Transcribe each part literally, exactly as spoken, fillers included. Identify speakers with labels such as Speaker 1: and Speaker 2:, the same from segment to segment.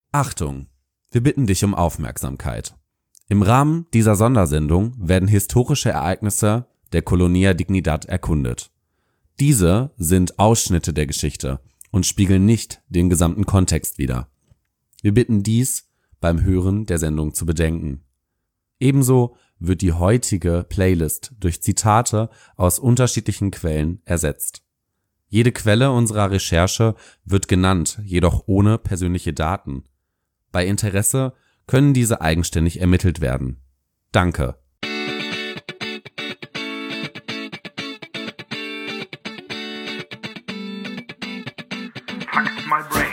Speaker 1: Achtung, wir bitten dich um Aufmerksamkeit. Im Rahmen dieser Sondersendung werden historische Ereignisse der Colonia Dignidad erkundet. Diese sind Ausschnitte der Geschichte und spiegeln nicht den gesamten Kontext wider. Wir bitten dies beim Hören der Sendung zu bedenken. Ebenso wird die heutige Playlist durch Zitate aus unterschiedlichen Quellen ersetzt. Jede Quelle unserer Recherche wird genannt, jedoch ohne persönliche Daten. Bei Interesse können diese eigenständig ermittelt werden. Danke.
Speaker 2: Fucked my brain.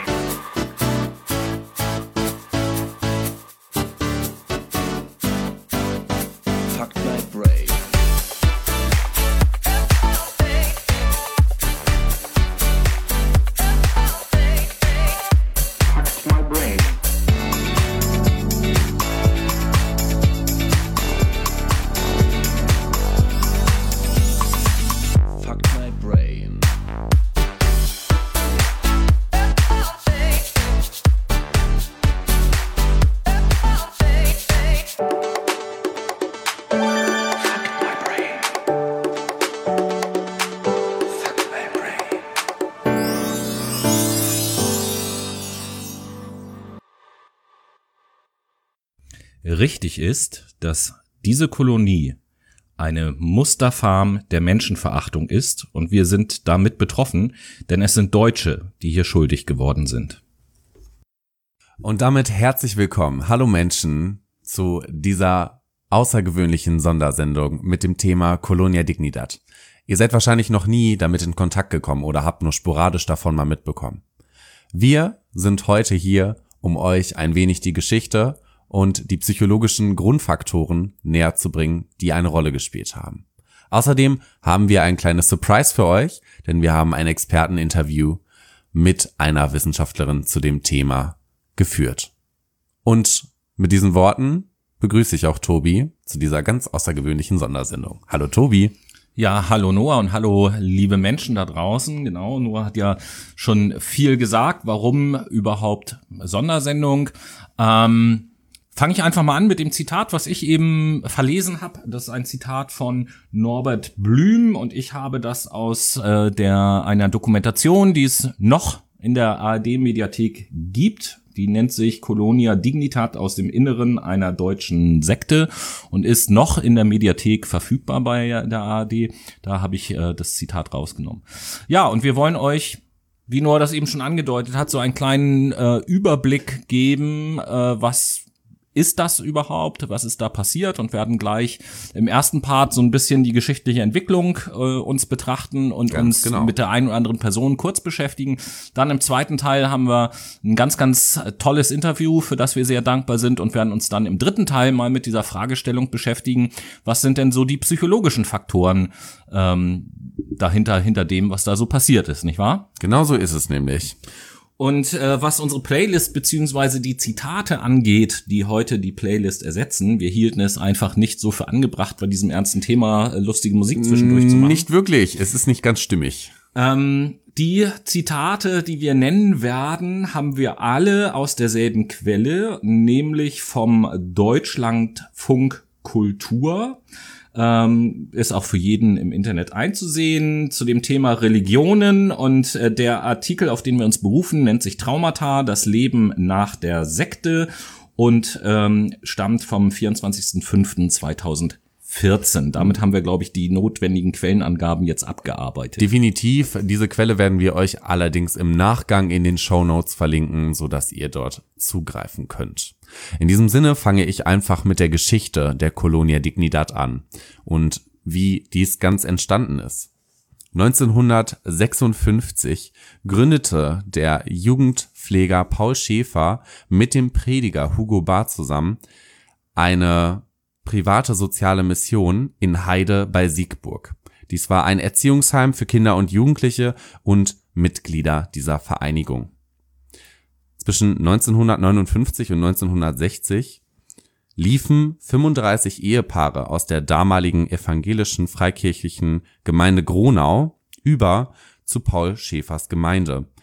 Speaker 2: Fucked my brain. Fucked my brain. Fucked my brain.
Speaker 3: Richtig ist, dass diese Kolonie eine Musterfarm der Menschenverachtung ist und wir sind damit betroffen, denn es sind Deutsche, die hier schuldig geworden sind.
Speaker 1: Und damit herzlich willkommen, hallo Menschen, zu dieser außergewöhnlichen Sondersendung mit dem Thema Colonia Dignidad. Ihr seid wahrscheinlich noch nie damit in Kontakt gekommen oder habt nur sporadisch davon mal mitbekommen. Wir sind heute hier, um euch ein wenig die Geschichte und die psychologischen Grundfaktoren näher zu bringen, die eine Rolle gespielt haben. Außerdem haben wir ein kleines Surprise für euch, denn wir haben ein Experteninterview mit einer Wissenschaftlerin zu dem Thema geführt. Und mit diesen Worten begrüße ich auch Tobi zu dieser ganz außergewöhnlichen Sondersendung. Hallo Tobi.
Speaker 3: Ja, hallo Noah und hallo liebe Menschen da draußen. Genau, Noah hat ja schon viel gesagt, warum überhaupt Sondersendung. Ähm, Fange ich einfach mal an mit dem Zitat, was ich eben verlesen habe. Das ist ein Zitat von Norbert Blüm und ich habe das aus äh, der einer Dokumentation, die es noch in der A R D-Mediathek gibt. Die nennt sich Colonia Dignidad aus dem Inneren einer deutschen Sekte und ist noch in der Mediathek verfügbar bei der A R D. Da habe ich äh, das Zitat rausgenommen. Ja, und wir wollen euch, wie Noah das eben schon angedeutet hat, so einen kleinen äh, Überblick geben, äh, was ist das überhaupt? Was ist da passiert? Und werden gleich im ersten Part so ein bisschen die geschichtliche Entwicklung äh, uns betrachten und ganz uns genau mit der einen oder anderen Person kurz beschäftigen. Dann im zweiten Teil haben wir ein ganz, ganz tolles Interview, für das wir sehr dankbar sind und werden uns dann im dritten Teil mal mit dieser Fragestellung beschäftigen. Was sind denn so die psychologischen Faktoren ähm, dahinter, hinter dem, was da so passiert ist, nicht wahr?
Speaker 1: Genau so ist es nämlich.
Speaker 3: Und äh, was unsere Playlist beziehungsweise die Zitate angeht, die heute die Playlist ersetzen, wir hielten es einfach nicht so für angebracht, bei diesem ernsten Thema äh, lustige Musik zwischendurch zu machen.
Speaker 1: Nicht wirklich, es ist nicht ganz stimmig.
Speaker 3: Ähm, die Zitate, die wir nennen werden, haben wir alle aus derselben Quelle, nämlich vom Deutschlandfunk Kultur. Ähm, ist auch für jeden im Internet einzusehen, zu dem Thema Religionen und äh, der Artikel, auf den wir uns berufen, nennt sich Traumata, das Leben nach der Sekte und ähm, stammt vom vierundzwanzigsten fünften zweitausendvierzehn. Damit haben wir, glaube ich, die notwendigen Quellenangaben jetzt abgearbeitet.
Speaker 1: Definitiv. Diese Quelle werden wir euch allerdings im Nachgang in den Shownotes verlinken, sodass ihr dort zugreifen könnt. In diesem Sinne fange ich einfach mit der Geschichte der Colonia Dignidad an und wie dies ganz entstanden ist. neunzehnhundertsechsundfünfzig gründete der Jugendpfleger Paul Schäfer mit dem Prediger Hugo Barth zusammen eine private soziale Mission in Heide bei Siegburg. Dies war ein Erziehungsheim für Kinder und Jugendliche und Mitglieder dieser Vereinigung. Zwischen neunzehnhundertneunundfünfzig und neunzehnhundertsechzig liefen fünfunddreißig Ehepaare aus der damaligen evangelischen freikirchlichen Gemeinde Gronau über zu Paul Schäfers Gemeinde.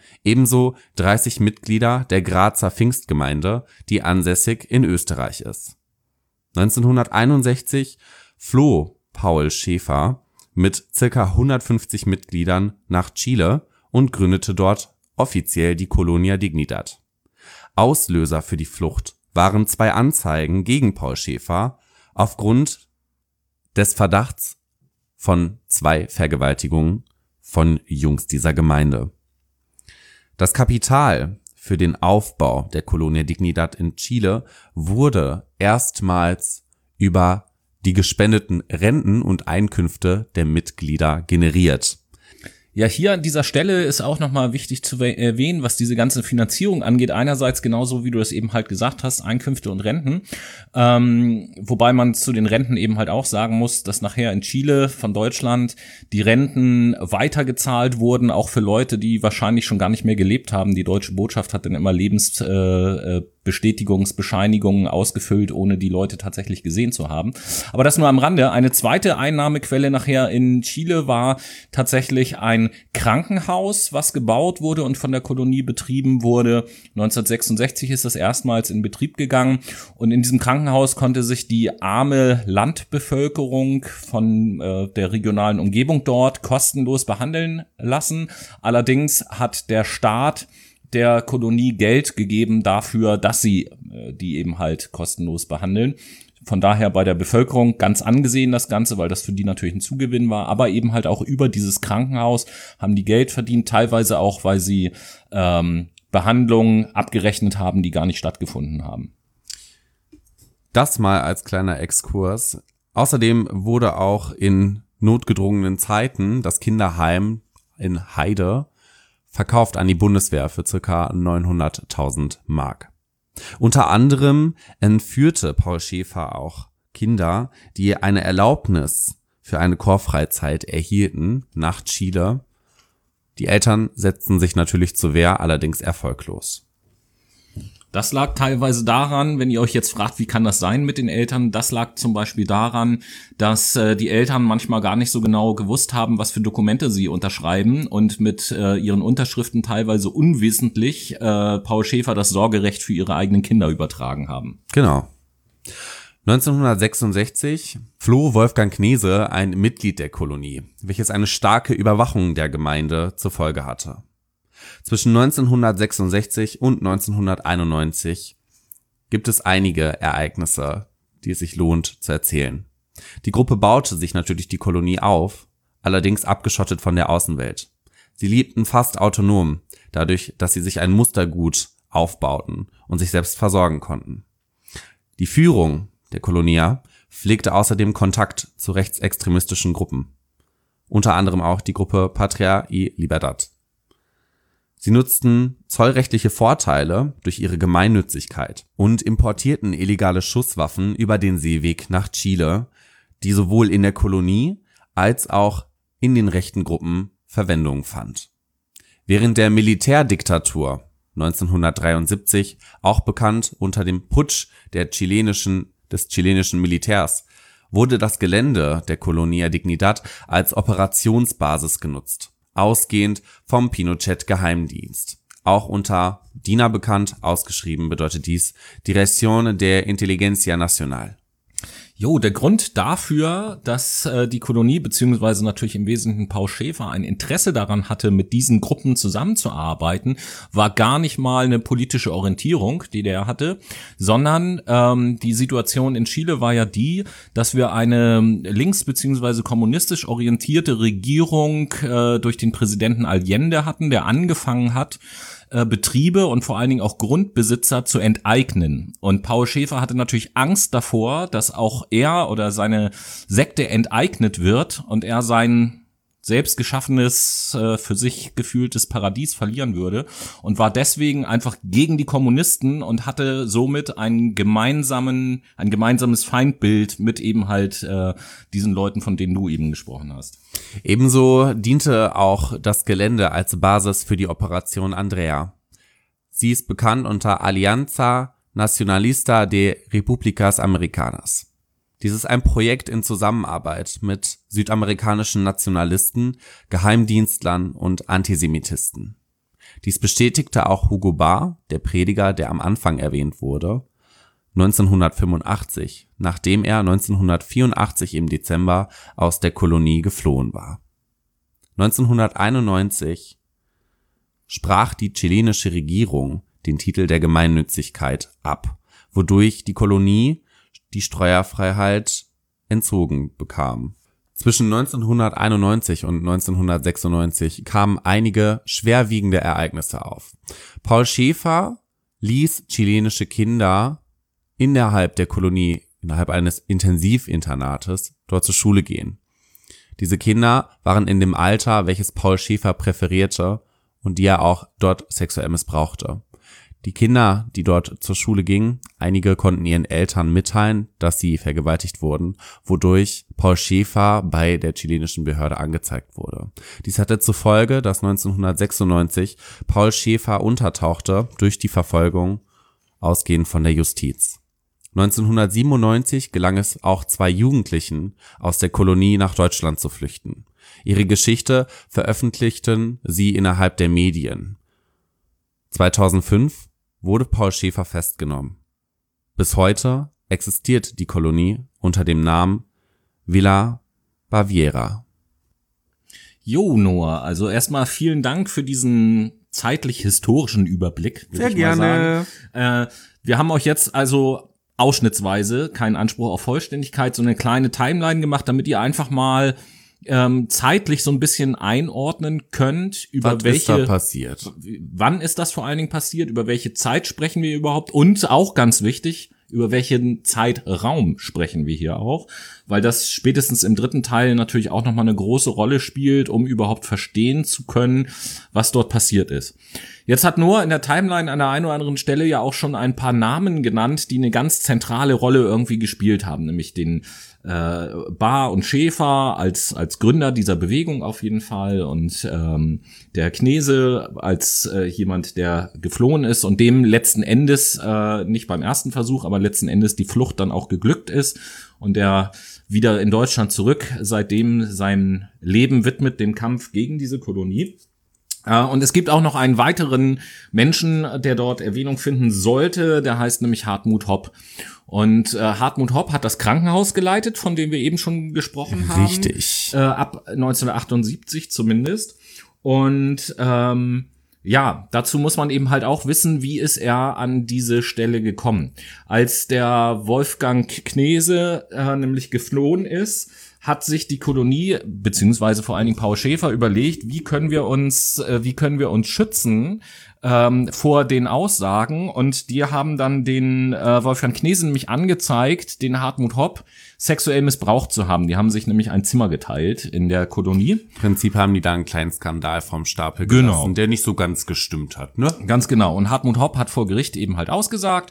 Speaker 1: Ebenso dreißig Mitglieder der Grazer Pfingstgemeinde, die ansässig in Österreich ist. neunzehnhunderteinundsechzig floh Paul Schaefer mit circa hundertfünfzig Mitgliedern nach Chile und gründete dort offiziell die Colonia Dignidad. Auslöser für die Flucht waren zwei Anzeigen gegen Paul Schaefer aufgrund des Verdachts von zwei Vergewaltigungen von Jungs dieser Gemeinde. Das Kapital für den Aufbau der Colonia Dignidad in Chile wurde erstmals über die gespendeten Renten und Einkünfte der Mitglieder generiert.
Speaker 3: Ja, hier an dieser Stelle ist auch nochmal wichtig zu erwähnen, was diese ganze Finanzierung angeht. Einerseits genauso, wie du das eben halt gesagt hast, Einkünfte und Renten. Ähm, wobei man zu den Renten eben halt auch sagen muss, dass nachher in Chile von Deutschland die Renten weitergezahlt wurden, auch für Leute, die wahrscheinlich schon gar nicht mehr gelebt haben. Die deutsche Botschaft hat dann immer Lebensbestätigungsbescheinigungen äh, ausgefüllt, ohne die Leute tatsächlich gesehen zu haben. Aber das nur am Rande. Eine zweite Einnahmequelle nachher in Chile war tatsächlich ein Krankenhaus, was gebaut wurde und von der Kolonie betrieben wurde. neunzehnhundertsechsundsechzig ist das erstmals in Betrieb gegangen und in diesem Krankenhaus konnte sich die arme Landbevölkerung von äh, der regionalen Umgebung dort kostenlos behandeln lassen. Allerdings hat der Staat der Kolonie Geld gegeben dafür, dass sie äh, die eben halt kostenlos behandeln. Von daher bei der Bevölkerung ganz angesehen das Ganze, weil das für die natürlich ein Zugewinn war, aber eben halt auch über dieses Krankenhaus haben die Geld verdient, teilweise auch, weil sie ähm, Behandlungen abgerechnet haben, die gar nicht stattgefunden haben.
Speaker 1: Das mal als kleiner Exkurs. Außerdem wurde auch in notgedrungenen Zeiten das Kinderheim in Heide verkauft an die Bundeswehr für circa neunhunderttausend Mark. Unter anderem entführte Paul Schaefer auch Kinder, die eine Erlaubnis für eine Chorfreizeit erhielten, nach Chile. Die Eltern setzten sich natürlich zur Wehr, allerdings erfolglos.
Speaker 3: Das lag teilweise daran, wenn ihr euch jetzt fragt, wie kann das sein mit den Eltern, das lag zum Beispiel daran, dass äh, die Eltern manchmal gar nicht so genau gewusst haben, was für Dokumente sie unterschreiben und mit äh, ihren Unterschriften teilweise unwissentlich äh, Paul Schaefer das Sorgerecht für ihre eigenen Kinder übertragen haben.
Speaker 1: Genau. neunzehnhundertsechsundsechzig floh Wolfgang Knese, ein Mitglied der Kolonie, welches eine starke Überwachung der Gemeinde zur Folge hatte. Zwischen neunzehnhundertsechsundsechzig und neunzehnhunderteinundneunzig gibt es einige Ereignisse, die es sich lohnt zu erzählen. Die Gruppe baute sich natürlich die Kolonie auf, allerdings abgeschottet von der Außenwelt. Sie lebten fast autonom, dadurch, dass sie sich ein Mustergut aufbauten und sich selbst versorgen konnten. Die Führung der Colonia pflegte außerdem Kontakt zu rechtsextremistischen Gruppen, unter anderem auch die Gruppe Patria y Libertad. Sie nutzten zollrechtliche Vorteile durch ihre Gemeinnützigkeit und importierten illegale Schusswaffen über den Seeweg nach Chile, die sowohl in der Kolonie als auch in den rechten Gruppen Verwendung fand. Während der Militärdiktatur neunzehnhundertdreiundsiebzig, auch bekannt unter dem Putsch der chilenischen, des chilenischen Militärs, wurde das Gelände der Colonia Dignidad als Operationsbasis genutzt, ausgehend vom Pinochet-Geheimdienst. Auch unter D I N A bekannt, ausgeschrieben bedeutet dies Dirección de Inteligencia Nacional.
Speaker 3: Jo, der Grund dafür, dass äh, die Kolonie beziehungsweise natürlich im Wesentlichen Paul Schaefer ein Interesse daran hatte, mit diesen Gruppen zusammenzuarbeiten, war gar nicht mal eine politische Orientierung, die der hatte, sondern ähm, die Situation in Chile war ja die, dass wir eine links- beziehungsweise kommunistisch orientierte Regierung äh, durch den Präsidenten Allende hatten, der angefangen hat, Betriebe und vor allen Dingen auch Grundbesitzer zu enteignen. Und Paul Schaefer hatte natürlich Angst davor, dass auch er oder seine Sekte enteignet wird und er sein selbst geschaffenes, äh, für sich gefühltes Paradies verlieren würde und war deswegen einfach gegen die Kommunisten und hatte somit einen gemeinsamen, ein gemeinsames Feindbild mit eben halt äh, diesen Leuten, von denen du eben gesprochen hast.
Speaker 1: Ebenso diente auch das Gelände als Basis für die Operation Andrea. Sie ist bekannt unter Alianza Nacionalista de Repúblicas Americanas. Dies ist ein Projekt in Zusammenarbeit mit südamerikanischen Nationalisten, Geheimdienstlern und Antisemitisten. Dies bestätigte auch Hugo Barr, der Prediger, der am Anfang erwähnt wurde, neunzehnhundertfünfundachtzig, nachdem er neunzehnhundertvierundachtzig im Dezember aus der Kolonie geflohen war. neunzehnhunderteinundneunzig sprach die chilenische Regierung den Titel der Gemeinnützigkeit ab, wodurch die Kolonie die Steuerfreiheit entzogen bekam. Zwischen neunzehnhunderteinundneunzig und neunzehnhundertsechsundneunzig kamen einige schwerwiegende Ereignisse auf. Paul Schaefer ließ chilenische Kinder innerhalb der Kolonie, innerhalb eines Intensivinternates, dort zur Schule gehen. Diese Kinder waren in dem Alter, welches Paul Schaefer präferierte und die er auch dort sexuell missbrauchte. Die Kinder, die dort zur Schule gingen, einige konnten ihren Eltern mitteilen, dass sie vergewaltigt wurden, wodurch Paul Schaefer bei der chilenischen Behörde angezeigt wurde. Dies hatte zur Folge, dass neunzehnhundertsechsundneunzig Paul Schaefer untertauchte durch die Verfolgung, ausgehend von der Justiz. neunzehnhundertsiebenundneunzig gelang es auch zwei Jugendlichen aus der Kolonie nach Deutschland zu flüchten. Ihre Geschichte veröffentlichten sie innerhalb der Medien. zweitausendfünf wurde Paul Schaefer festgenommen. Bis heute existiert die Kolonie unter dem Namen Villa Baviera.
Speaker 3: Jo, Noah, also erstmal vielen Dank für diesen zeitlich-historischen Überblick.
Speaker 1: Sehr gerne.
Speaker 3: Äh, wir haben euch jetzt also ausschnittsweise, keinen Anspruch auf Vollständigkeit, so eine kleine Timeline gemacht, damit ihr einfach mal ähm, zeitlich so ein bisschen einordnen könnt, über
Speaker 1: Was
Speaker 3: welche,
Speaker 1: ist da passiert?
Speaker 3: wann ist das vor allen Dingen passiert, über welche Zeit sprechen wir überhaupt und auch ganz wichtig, über welchen Zeitraum sprechen wir hier auch, weil das spätestens im dritten Teil natürlich auch nochmal eine große Rolle spielt, um überhaupt verstehen zu können, was dort passiert ist. Jetzt hat Noah in der Timeline an der einen oder anderen Stelle ja auch schon ein paar Namen genannt, die eine ganz zentrale Rolle irgendwie gespielt haben, nämlich den äh, Barr und Schaefer als als Gründer dieser Bewegung auf jeden Fall und ähm, der Knese als äh, jemand, der geflohen ist und dem letzten Endes, äh, nicht beim ersten Versuch, aber letzten Endes die Flucht dann auch geglückt ist und der wieder in Deutschland zurück seitdem sein Leben widmet dem Kampf gegen diese Kolonie. Und es gibt auch noch einen weiteren Menschen, der dort Erwähnung finden sollte, der heißt nämlich Hartmut Hopp. Und äh, Hartmut Hopp hat das Krankenhaus geleitet, von dem wir eben schon gesprochen haben.
Speaker 1: Richtig.
Speaker 3: Äh, ab neunzehnhundertachtundsiebzig zumindest. Und ähm, ja, dazu muss man eben halt auch wissen, wie ist er an diese Stelle gekommen. Als der Wolfgang Knese äh, nämlich geflohen ist, hat sich die Kolonie, beziehungsweise vor allen Dingen Paul Schaefer überlegt, wie können wir uns, äh, wie können wir uns schützen ähm, vor den Aussagen. Und die haben dann den äh, Wolfgang Knese nämlich angezeigt, den Hartmut Hopp sexuell missbraucht zu haben. Die haben sich nämlich ein Zimmer geteilt in der Kolonie.
Speaker 1: Im Prinzip haben die da einen kleinen Skandal vom Stapel
Speaker 3: Genau.
Speaker 1: gelassen, der nicht so ganz gestimmt hat, ne?
Speaker 3: Ganz genau. Und Hartmut Hopp hat vor Gericht eben halt ausgesagt.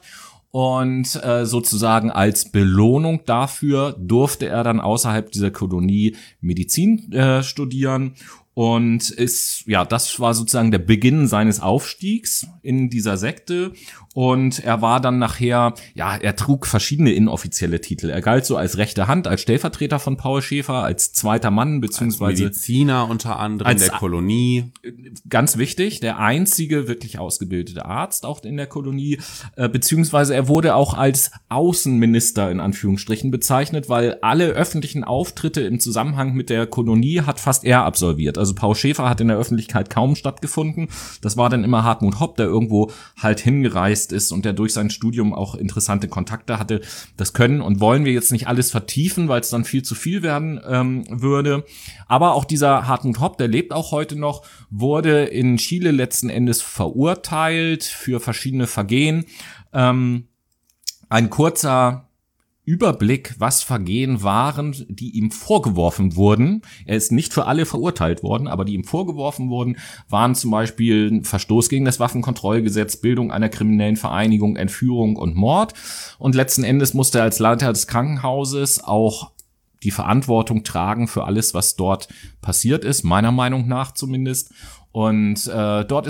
Speaker 3: Und äh, sozusagen als Belohnung dafür durfte er dann außerhalb dieser Kolonie Medizin äh, studieren. Und ist, ja, das war sozusagen der Beginn seines Aufstiegs in dieser Sekte. Und er war dann nachher, ja, er trug verschiedene inoffizielle Titel. Er galt so als rechte Hand, als Stellvertreter von Paul Schaefer, als zweiter Mann, beziehungsweise
Speaker 1: als Mediziner unter anderem
Speaker 3: als
Speaker 1: der Kolonie.
Speaker 3: Ganz wichtig, der einzige wirklich ausgebildete Arzt auch in der Kolonie, äh, beziehungsweise er wurde auch als Außenminister in Anführungsstrichen bezeichnet, weil alle öffentlichen Auftritte im Zusammenhang mit der Kolonie hat fast er absolviert. Also Paul Schaefer hat in der Öffentlichkeit kaum stattgefunden. Das war dann immer Hartmut Hopp, der irgendwo halt hingereist ist und der durch sein Studium auch interessante Kontakte hatte. Das können und wollen wir jetzt nicht alles vertiefen, weil es dann viel zu viel werden ähm, würde. Aber auch dieser Hartmut Hopp, der lebt auch heute noch, wurde in Chile letzten Endes verurteilt für verschiedene Vergehen. Ähm, ein kurzer Überblick, was Vergehen waren, die ihm vorgeworfen wurden. Er ist nicht für alle verurteilt worden, aber die ihm vorgeworfen wurden, waren zum Beispiel Verstoß gegen das Waffenkontrollgesetz, Bildung einer kriminellen Vereinigung, Entführung und Mord. Und letzten Endes musste er als Leiter des Krankenhauses auch die Verantwortung tragen für alles, was dort passiert ist, meiner Meinung nach zumindest. Und äh, dort ist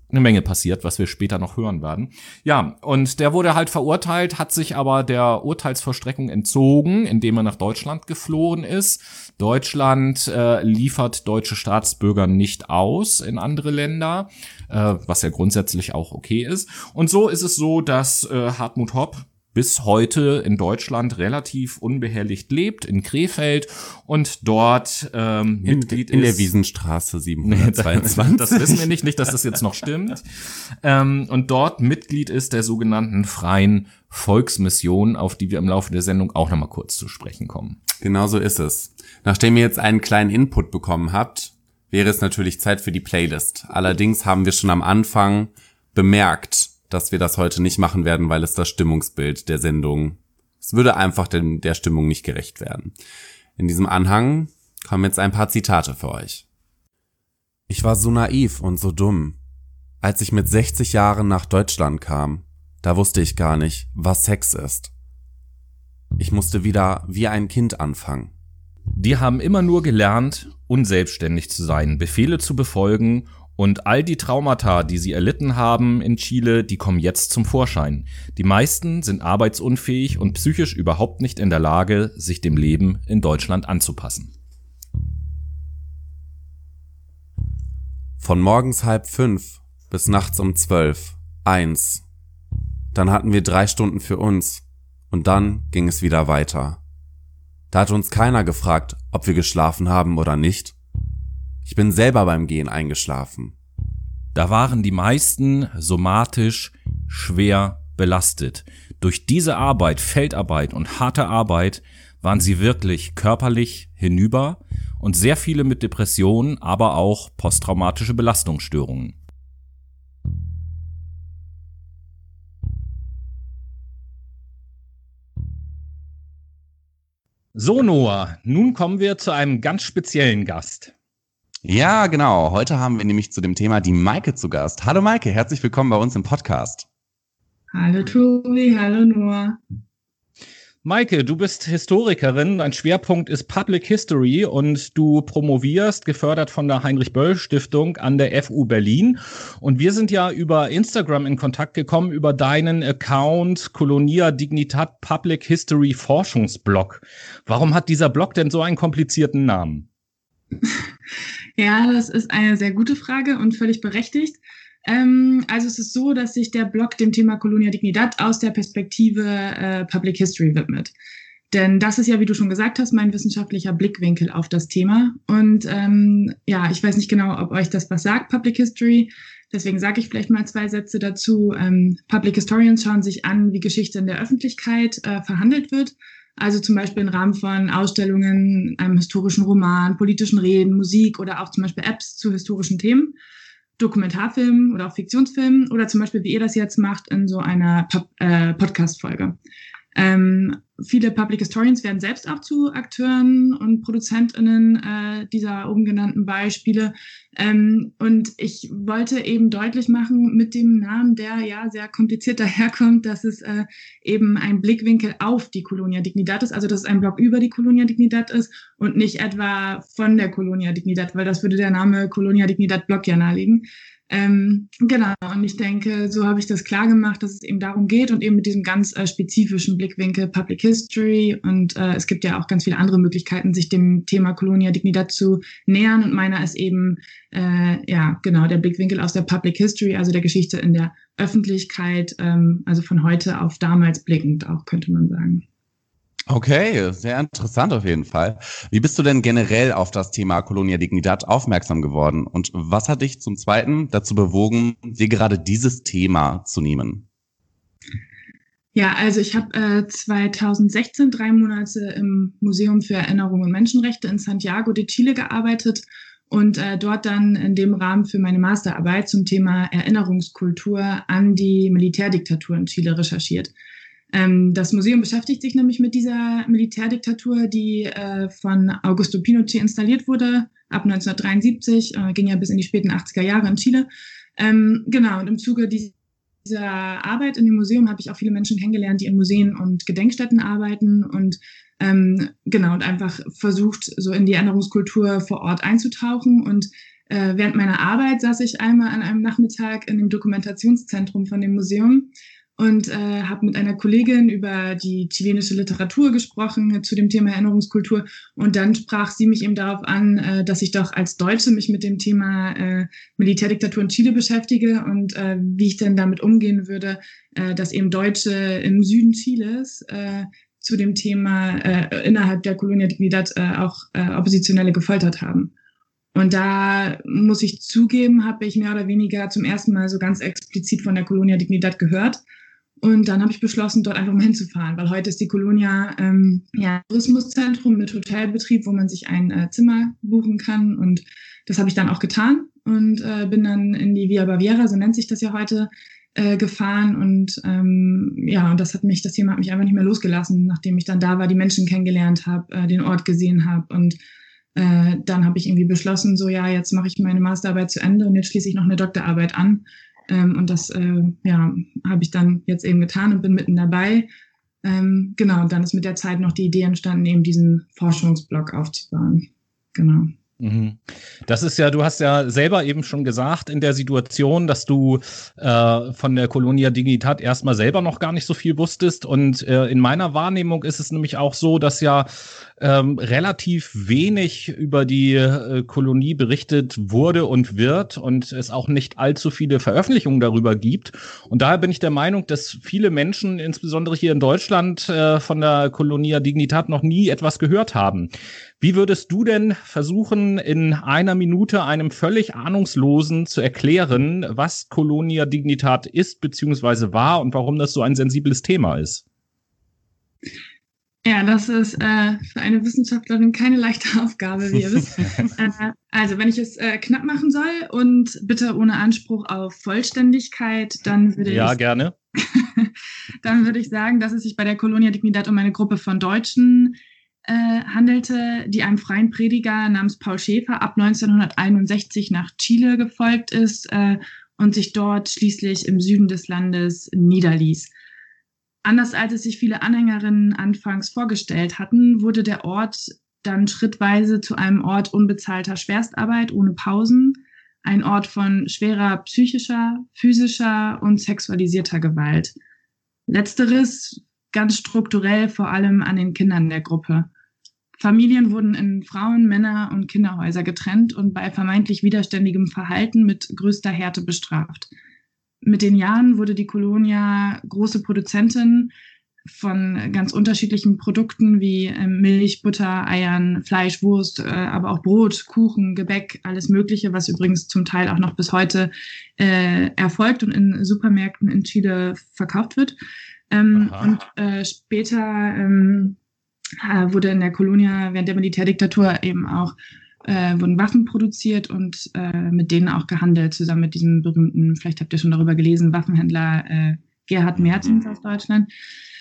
Speaker 3: eine Menge passiert, was wir später noch hören werden. Ja, und der wurde halt verurteilt, hat sich aber der Urteilsvollstreckung entzogen, indem er nach Deutschland geflohen ist. Deutschland äh, liefert deutsche Staatsbürger nicht aus in andere Länder, äh, was ja grundsätzlich auch okay ist. Und so ist es so, dass äh, Hartmut Hopp bis heute in Deutschland relativ unbehelligt lebt, in Krefeld und dort ähm,
Speaker 1: In,
Speaker 3: Mitglied
Speaker 1: in
Speaker 3: ist.
Speaker 1: der Wiesenstraße siebenhundertzweiundzwanzig.
Speaker 3: Das wissen wir nicht, nicht, dass das jetzt noch stimmt. Ähm, und dort Mitglied ist der sogenannten Freien Volksmission, auf die wir im Laufe der Sendung auch nochmal kurz zu sprechen kommen.
Speaker 1: Genau so ist es. Nachdem ihr jetzt einen kleinen Input bekommen habt, wäre es natürlich Zeit für die Playlist. Allerdings haben wir schon am Anfang bemerkt, dass wir das heute nicht machen werden, weil es das Stimmungsbild der Sendung, es würde einfach dem, der Stimmung nicht gerecht werden. In diesem Anhang kommen jetzt ein paar Zitate für euch. Ich war so naiv und so dumm. Als ich mit sechzig Jahren nach Deutschland kam, da wusste ich gar nicht, was Sex ist. Ich musste wieder wie ein Kind anfangen.
Speaker 3: Die haben immer nur gelernt, unselbstständig zu sein, Befehle zu befolgen. Und all die Traumata, die sie erlitten haben in Chile, die kommen jetzt zum Vorschein. Die meisten sind arbeitsunfähig und psychisch überhaupt nicht in der Lage, sich dem Leben in Deutschland anzupassen.
Speaker 1: Von morgens halb fünf bis nachts um zwölf, eins. Dann hatten wir drei Stunden für uns und dann ging es wieder weiter. Da hat uns keiner gefragt, ob wir geschlafen haben oder nicht. Ich bin selber beim Gehen eingeschlafen.
Speaker 3: Da waren die meisten somatisch schwer belastet. Durch diese Arbeit, Feldarbeit und harte Arbeit waren sie wirklich körperlich hinüber und sehr viele mit Depressionen, aber auch posttraumatische Belastungsstörungen. So, Noah, nun kommen wir zu einem ganz speziellen Gast.
Speaker 1: Ja, genau. Heute haben wir nämlich zu dem Thema die Maike zu Gast. Hallo Maike, herzlich willkommen bei uns im Podcast.
Speaker 4: Hallo Tobi, hallo Noah.
Speaker 3: Maike, du bist Historikerin, dein Schwerpunkt ist Public History und du promovierst, gefördert von der Heinrich-Böll-Stiftung an der F U Berlin. Und wir sind ja über Instagram in Kontakt gekommen, über deinen Account Colonia Dignitat Public History Forschungsblog. Warum hat dieser Blog denn so einen komplizierten Namen?
Speaker 4: Ja, das ist eine sehr gute Frage und völlig berechtigt. Ähm, also es ist so, dass sich der Blog dem Thema Colonia Dignidad aus der Perspektive äh, Public History widmet. Denn das ist ja, wie du schon gesagt hast, mein wissenschaftlicher Blickwinkel auf das Thema. Und ähm, ja, ich weiß nicht genau, ob euch das was sagt, Public History. Deswegen sage ich vielleicht mal zwei Sätze dazu. Ähm, Public Historians schauen sich an, wie Geschichte in der Öffentlichkeit äh, verhandelt wird. Also zum Beispiel im Rahmen von Ausstellungen, einem historischen Roman, politischen Reden, Musik oder auch zum Beispiel Apps zu historischen Themen, Dokumentarfilmen oder auch Fiktionsfilmen oder zum Beispiel, wie ihr das jetzt macht, in so einer Pub- äh, Podcast-Folge. Ähm, viele Public Historians werden selbst auch zu Akteuren und ProduzentInnen äh, dieser oben genannten Beispiele. Ähm, und ich wollte eben deutlich machen mit dem Namen, der ja sehr kompliziert daherkommt, dass es äh, eben ein Blickwinkel auf die Colonia Dignidad ist, also dass es ein Blog über die Colonia Dignidad ist und nicht etwa von der Colonia Dignidad, weil das würde der Name Colonia Dignidad Blog ja nahelegen. Ähm, genau, und ich denke, so habe ich das klar gemacht, dass es eben darum geht und eben mit diesem ganz äh, spezifischen Blickwinkel Public History und äh, es gibt ja auch ganz viele andere Möglichkeiten, sich dem Thema Colonia Dignidad zu nähern und meiner ist eben, äh, ja, genau, der Blickwinkel aus der Public History, also der Geschichte in der Öffentlichkeit, ähm, also von heute auf damals blickend auch, könnte man sagen.
Speaker 1: Okay, sehr interessant auf jeden Fall. Wie bist du denn generell auf das Thema Colonia Dignidad aufmerksam geworden? Und was hat dich zum Zweiten dazu bewogen, dir gerade dieses Thema zu nehmen?
Speaker 4: Ja, also ich habe äh, zweitausendsechzehn drei Monate im Museum für Erinnerung und Menschenrechte in Santiago de Chile gearbeitet und äh, dort dann in dem Rahmen für meine Masterarbeit zum Thema Erinnerungskultur an die Militärdiktatur in Chile recherchiert. Ähm, das Museum beschäftigt sich nämlich mit dieser Militärdiktatur, die äh, von Augusto Pinochet installiert wurde, ab neunzehnhundertdreiundsiebzig, äh, ging ja bis in die späten achtziger Jahre in Chile. Ähm, genau, und im Zuge dieser Arbeit in dem Museum habe ich auch viele Menschen kennengelernt, die in Museen und Gedenkstätten arbeiten und ähm, genau, und einfach versucht, so in die Erinnerungskultur vor Ort einzutauchen und Äh, während meiner Arbeit saß ich einmal an einem Nachmittag in dem Dokumentationszentrum von dem Museum und äh, habe mit einer Kollegin über die chilenische Literatur gesprochen zu dem Thema Erinnerungskultur. Und dann sprach sie mich eben darauf an, äh, dass ich doch als Deutsche mich mit dem Thema äh, Militärdiktatur in Chile beschäftige und äh, wie ich denn damit umgehen würde, äh, dass eben Deutsche im Süden Chiles äh, zu dem Thema äh, innerhalb der Colonia Dignidad äh, auch äh, Oppositionelle gefoltert haben. Und da muss ich zugeben, habe ich mehr oder weniger zum ersten Mal so ganz explizit von der Colonia Dignidad gehört. Und dann habe ich beschlossen, dort einfach mal hinzufahren, weil heute ist die Colonia ähm, ja, ein Tourismuszentrum mit Hotelbetrieb, wo man sich ein äh, Zimmer buchen kann. Und das habe ich dann auch getan und äh, bin dann in die Via Baviera, so nennt sich das ja heute, äh, gefahren. Und ähm, ja, und das hat mich, das Thema hat mich einfach nicht mehr losgelassen, nachdem ich dann da war, die Menschen kennengelernt habe, äh, den Ort gesehen habe. Und äh, dann habe ich irgendwie beschlossen, so ja, jetzt mache ich meine Masterarbeit zu Ende und jetzt schließe ich noch eine Doktorarbeit an. Ähm, und das äh, ja, habe ich dann jetzt eben getan und bin mitten dabei. Ähm, genau, und dann ist mit der Zeit noch die Idee entstanden, eben diesen Forschungsblock aufzubauen. Genau.
Speaker 3: Das ist ja, du hast ja selber eben schon gesagt in der Situation, dass du äh, von der Colonia Dignidad erstmal selber noch gar nicht so viel wusstest. Und äh, in meiner Wahrnehmung ist es nämlich auch so, dass ja ähm, relativ wenig über die äh, Kolonie berichtet wurde und wird und es auch nicht allzu viele Veröffentlichungen darüber gibt. Und daher bin ich der Meinung, dass viele Menschen, insbesondere hier in Deutschland, äh, von der Colonia Dignidad noch nie etwas gehört haben. Wie würdest du denn versuchen, in einer Minute einem völlig Ahnungslosen zu erklären, was Colonia Dignidad ist bzw. war und warum das so ein sensibles Thema ist?
Speaker 4: Ja, das ist äh, für eine Wissenschaftlerin keine leichte Aufgabe, wie ihr wisst. äh, also, wenn ich es äh, knapp machen soll und bitte ohne Anspruch auf Vollständigkeit, dann würde
Speaker 3: ja,
Speaker 4: ich... Ja,
Speaker 3: gerne.
Speaker 4: Dann würde ich sagen, dass es sich bei der Colonia Dignidad um eine Gruppe von Deutschen Äh, handelte, die einem freien Prediger namens Paul Schäfer ab neunzehnhunderteinundsechzig nach Chile gefolgt ist äh, und sich dort schließlich im Süden des Landes niederließ. Anders als es sich viele Anhängerinnen anfangs vorgestellt hatten, wurde der Ort dann schrittweise zu einem Ort unbezahlter Schwerstarbeit ohne Pausen, ein Ort von schwerer psychischer, physischer und sexualisierter Gewalt. Letzteres ganz strukturell vor allem an den Kindern der Gruppe. Familien wurden in Frauen-, Männer- und Kinderhäuser getrennt und bei vermeintlich widerständigem Verhalten mit größter Härte bestraft. Mit den Jahren wurde die Colonia große Produzentin von ganz unterschiedlichen Produkten wie Milch, Butter, Eiern, Fleisch, Wurst, aber auch Brot, Kuchen, Gebäck, alles Mögliche, was übrigens zum Teil auch noch bis heute äh, erfolgt und in Supermärkten in Chile verkauft wird. Ähm, und äh, später ähm, wurde in der Colonia während der Militärdiktatur eben auch äh, wurden Waffen produziert und äh, mit denen auch gehandelt, zusammen mit diesem berühmten, vielleicht habt ihr schon darüber gelesen, Waffenhändler äh, Gerhard Mertens aus Deutschland.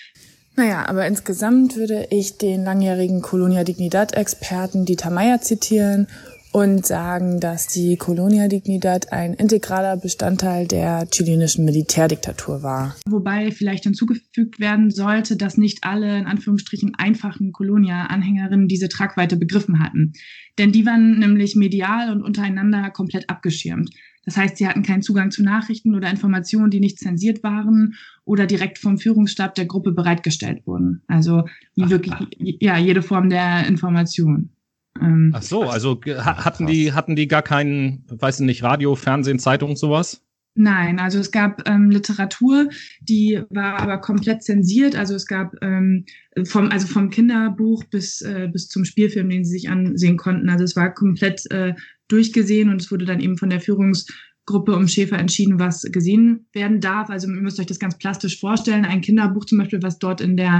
Speaker 5: Naja, aber insgesamt würde ich den langjährigen Colonia Dignidad-Experten Dieter Meier zitieren und sagen, dass die Colonia Dignidad ein integraler Bestandteil der chilenischen Militärdiktatur war.
Speaker 4: Wobei vielleicht hinzugefügt werden sollte, dass nicht alle in Anführungsstrichen einfachen Colonia-Anhängerinnen diese Tragweite begriffen hatten. Denn die waren nämlich medial und untereinander komplett abgeschirmt. Das heißt, sie hatten keinen Zugang zu Nachrichten oder Informationen, die nicht zensiert waren oder direkt vom Führungsstab der Gruppe bereitgestellt wurden. Also ach, wirklich ach. ja jede Form der Information.
Speaker 3: Ach so, also hatten die hatten die gar keinen, weiß nicht, Radio, Fernsehen, Zeitung und sowas?
Speaker 4: Nein, also es gab ähm, Literatur, die war aber komplett zensiert. Also es gab ähm, vom also vom Kinderbuch bis äh, bis zum Spielfilm, den sie sich ansehen konnten. Also es war komplett äh, durchgesehen und es wurde dann eben von der Führungsgruppe um Schäfer entschieden, was gesehen werden darf. Also ihr müsst euch das ganz plastisch vorstellen. Ein Kinderbuch zum Beispiel, was dort in der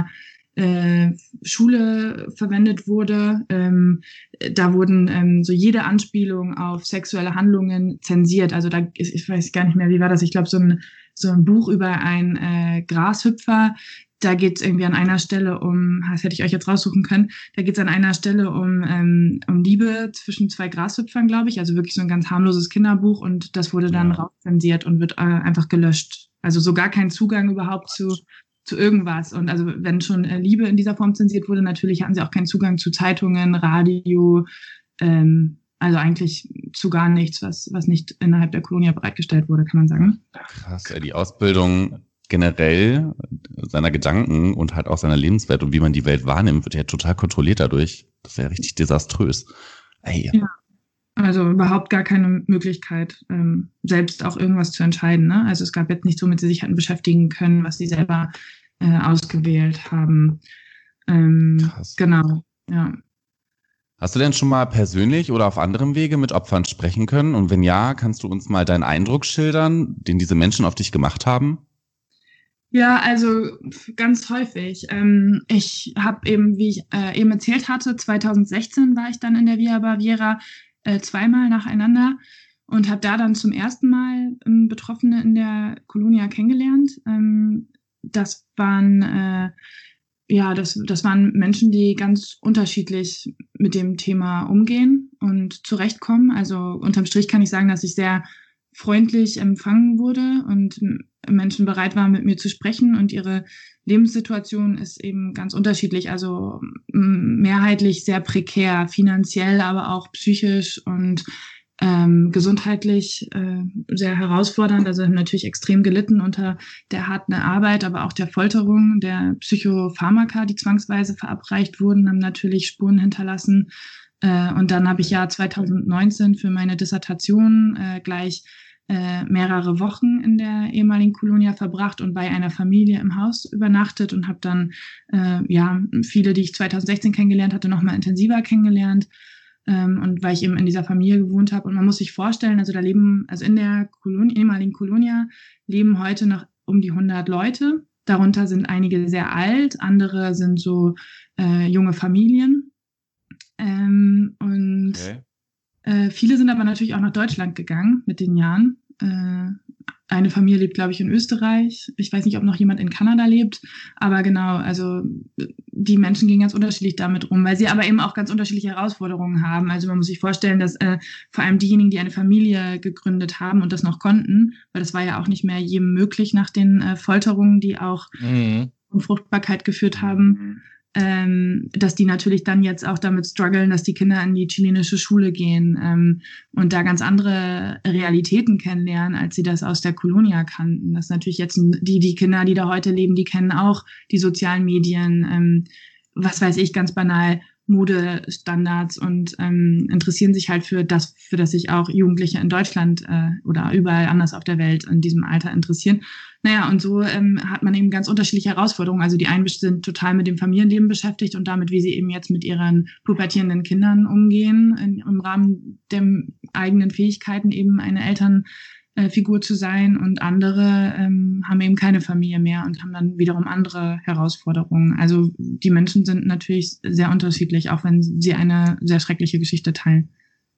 Speaker 4: Äh, Schule verwendet wurde. Ähm, da wurden ähm, so jede Anspielung auf sexuelle Handlungen zensiert. Also da ist, ich weiß gar nicht mehr, wie war das? Ich glaube, so ein, so ein Buch über einen äh, Grashüpfer. Da geht es irgendwie an einer Stelle um, das hätte ich euch jetzt raussuchen können, da geht es an einer Stelle um, ähm, um Liebe zwischen zwei Grashüpfern, glaube ich. Also wirklich so ein ganz harmloses Kinderbuch und das wurde dann ja. rauszensiert und wird äh, einfach gelöscht. Also so gar kein Zugang überhaupt zu zu irgendwas. Und also wenn schon äh, Liebe in dieser Form zensiert wurde, natürlich hatten sie auch keinen Zugang zu Zeitungen, Radio, ähm, also eigentlich zu gar nichts, was, was nicht innerhalb der Kolonie bereitgestellt wurde, kann man sagen.
Speaker 1: Krass, ja, die Ausbildung generell seiner Gedanken und halt auch seiner Lebenswelt und wie man die Welt wahrnimmt, wird ja total kontrolliert dadurch. Das ist ja richtig desaströs. Ey.
Speaker 4: Ja, also überhaupt gar keine Möglichkeit, ähm, selbst auch irgendwas zu entscheiden. Ne? Also es gab jetzt nichts, womit sie sich hätten beschäftigen können, was sie selber äh, ausgewählt haben. Ähm,
Speaker 1: Krass.
Speaker 4: Genau, ja.
Speaker 1: Hast du denn schon mal persönlich oder auf anderem Wege mit Opfern sprechen können? Und wenn ja, kannst du uns mal deinen Eindruck schildern, den diese Menschen auf dich gemacht haben?
Speaker 4: Ja, also ganz häufig. Ähm, ich habe eben, wie ich äh, eben erzählt hatte, zweitausendsechzehn war ich dann in der Via Baviera äh, zweimal nacheinander und habe da dann zum ersten Mal ähm, Betroffene in der Kolonia kennengelernt. Ähm, das waren äh, ja, das, das waren Menschen, die ganz unterschiedlich mit dem Thema umgehen und zurechtkommen. Also unterm Strich kann ich sagen, dass ich sehr freundlich empfangen wurde und Menschen bereit waren, mit mir zu sprechen, und ihre Lebenssituation ist eben ganz unterschiedlich, also mehrheitlich sehr prekär, finanziell, aber auch psychisch und ähm, gesundheitlich äh, sehr herausfordernd. Also haben natürlich extrem gelitten unter der harten Arbeit, aber auch der Folterung, der Psychopharmaka, die zwangsweise verabreicht wurden, haben natürlich Spuren hinterlassen. Äh, und dann habe ich ja zweitausendneunzehn für meine Dissertation äh, gleich äh, mehrere Wochen in der ehemaligen Kolonia verbracht und bei einer Familie im Haus übernachtet und habe dann äh, ja viele, die ich zweitausendsechzehn kennengelernt hatte, noch mal intensiver kennengelernt. Ähm, und weil ich eben in dieser Familie gewohnt habe. Und man muss sich vorstellen, also da leben, also in der Kolonie, ehemaligen Kolonia leben heute noch um die hundert Leute. Darunter sind einige sehr alt, andere sind so äh, junge Familien. Ähm, und
Speaker 1: Okay.
Speaker 4: äh, viele sind aber natürlich auch nach Deutschland gegangen mit den Jahren. Äh, eine Familie lebt, glaube ich, in Österreich. Ich weiß nicht, ob noch jemand in Kanada lebt. Aber genau, also die Menschen gehen ganz unterschiedlich damit um, weil sie aber eben auch ganz unterschiedliche Herausforderungen haben. Also man muss sich vorstellen, dass äh, vor allem diejenigen, die eine Familie gegründet haben und das noch konnten, weil das war ja auch nicht mehr jedem möglich nach den äh, Folterungen, die auch
Speaker 3: Mhm.
Speaker 4: um Fruchtbarkeit geführt haben, ähm, dass die natürlich dann jetzt auch damit strugglen, dass die Kinder in die chilenische Schule gehen ähm, und da ganz andere Realitäten kennenlernen, als sie das aus der Kolonia kannten. Das ist natürlich jetzt die, die Kinder, die da heute leben, die kennen auch die sozialen Medien, ähm, was weiß ich, ganz banal, Modestandards und ähm, interessieren sich halt für das, für das sich auch Jugendliche in Deutschland äh, oder überall anders auf der Welt in diesem Alter interessieren. Naja, und so ähm, hat man eben ganz unterschiedliche Herausforderungen. Also die einen sind total mit dem Familienleben beschäftigt und damit, wie sie eben jetzt mit ihren pubertierenden Kindern umgehen, in, im Rahmen der eigenen Fähigkeiten eben eine Elternfigur zu sein. Und andere ähm, haben eben keine Familie mehr und haben dann wiederum andere Herausforderungen. Also die Menschen sind natürlich sehr unterschiedlich, auch wenn sie eine sehr schreckliche Geschichte teilen.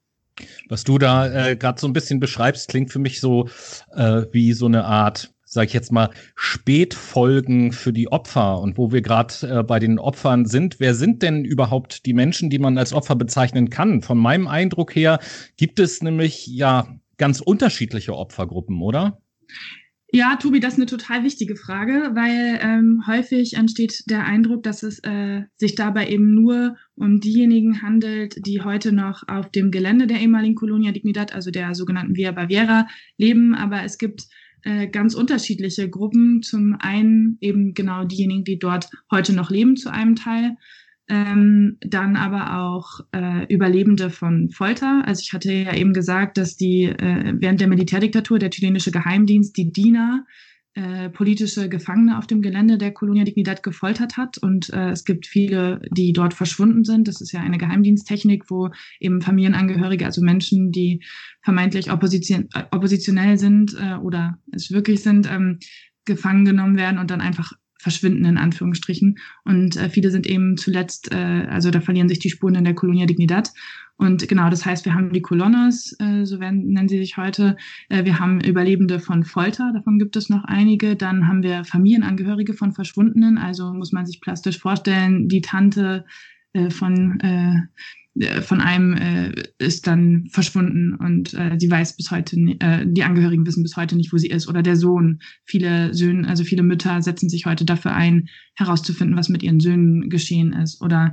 Speaker 3: Was du da äh, gerade so ein bisschen beschreibst, klingt für mich so äh, wie so eine Art, sag ich jetzt mal, Spätfolgen für die Opfer. Und wo wir gerade äh, bei den Opfern sind, wer sind denn überhaupt die Menschen, die man als Opfer bezeichnen kann? Von meinem Eindruck her gibt es nämlich ja ganz unterschiedliche Opfergruppen, oder?
Speaker 4: Ja, Tobi, das ist eine total wichtige Frage, weil ähm, häufig entsteht der Eindruck, dass es äh, sich dabei eben nur um diejenigen handelt, die heute noch auf dem Gelände der ehemaligen Colonia Dignidad, also der sogenannten Via Baviera, leben. Aber es gibt äh, ganz unterschiedliche Gruppen. Zum einen eben genau diejenigen, die dort heute noch leben, zu einem Teil. Ähm, dann aber auch äh, Überlebende von Folter. Also ich hatte ja eben gesagt, dass die äh, während der Militärdiktatur der chilenische Geheimdienst, die D I N A, äh, politische Gefangene auf dem Gelände der Colonia Dignidad gefoltert hat. Und äh, es gibt viele, die dort verschwunden sind. Das ist ja eine Geheimdiensttechnik, wo eben Familienangehörige, also Menschen, die vermeintlich opposition äh, oppositionell sind äh, oder es wirklich sind, ähm, gefangen genommen werden und dann einfach verschwinden, in Anführungsstrichen. Und äh, viele sind eben zuletzt, äh, also da verlieren sich die Spuren in der Colonia Dignidad. Und genau, das heißt, wir haben die Colonos, äh, so werden, nennen sie sich heute. Äh, wir haben Überlebende von Folter, davon gibt es noch einige. Dann haben wir Familienangehörige von Verschwundenen. Also muss man sich plastisch vorstellen, die Tante äh, von äh, von einem äh, ist dann verschwunden und äh, sie weiß bis heute, äh, die Angehörigen wissen bis heute nicht, wo sie ist, oder der Sohn. Viele Söhne, also viele Mütter setzen sich heute dafür ein, herauszufinden, was mit ihren Söhnen geschehen ist. Oder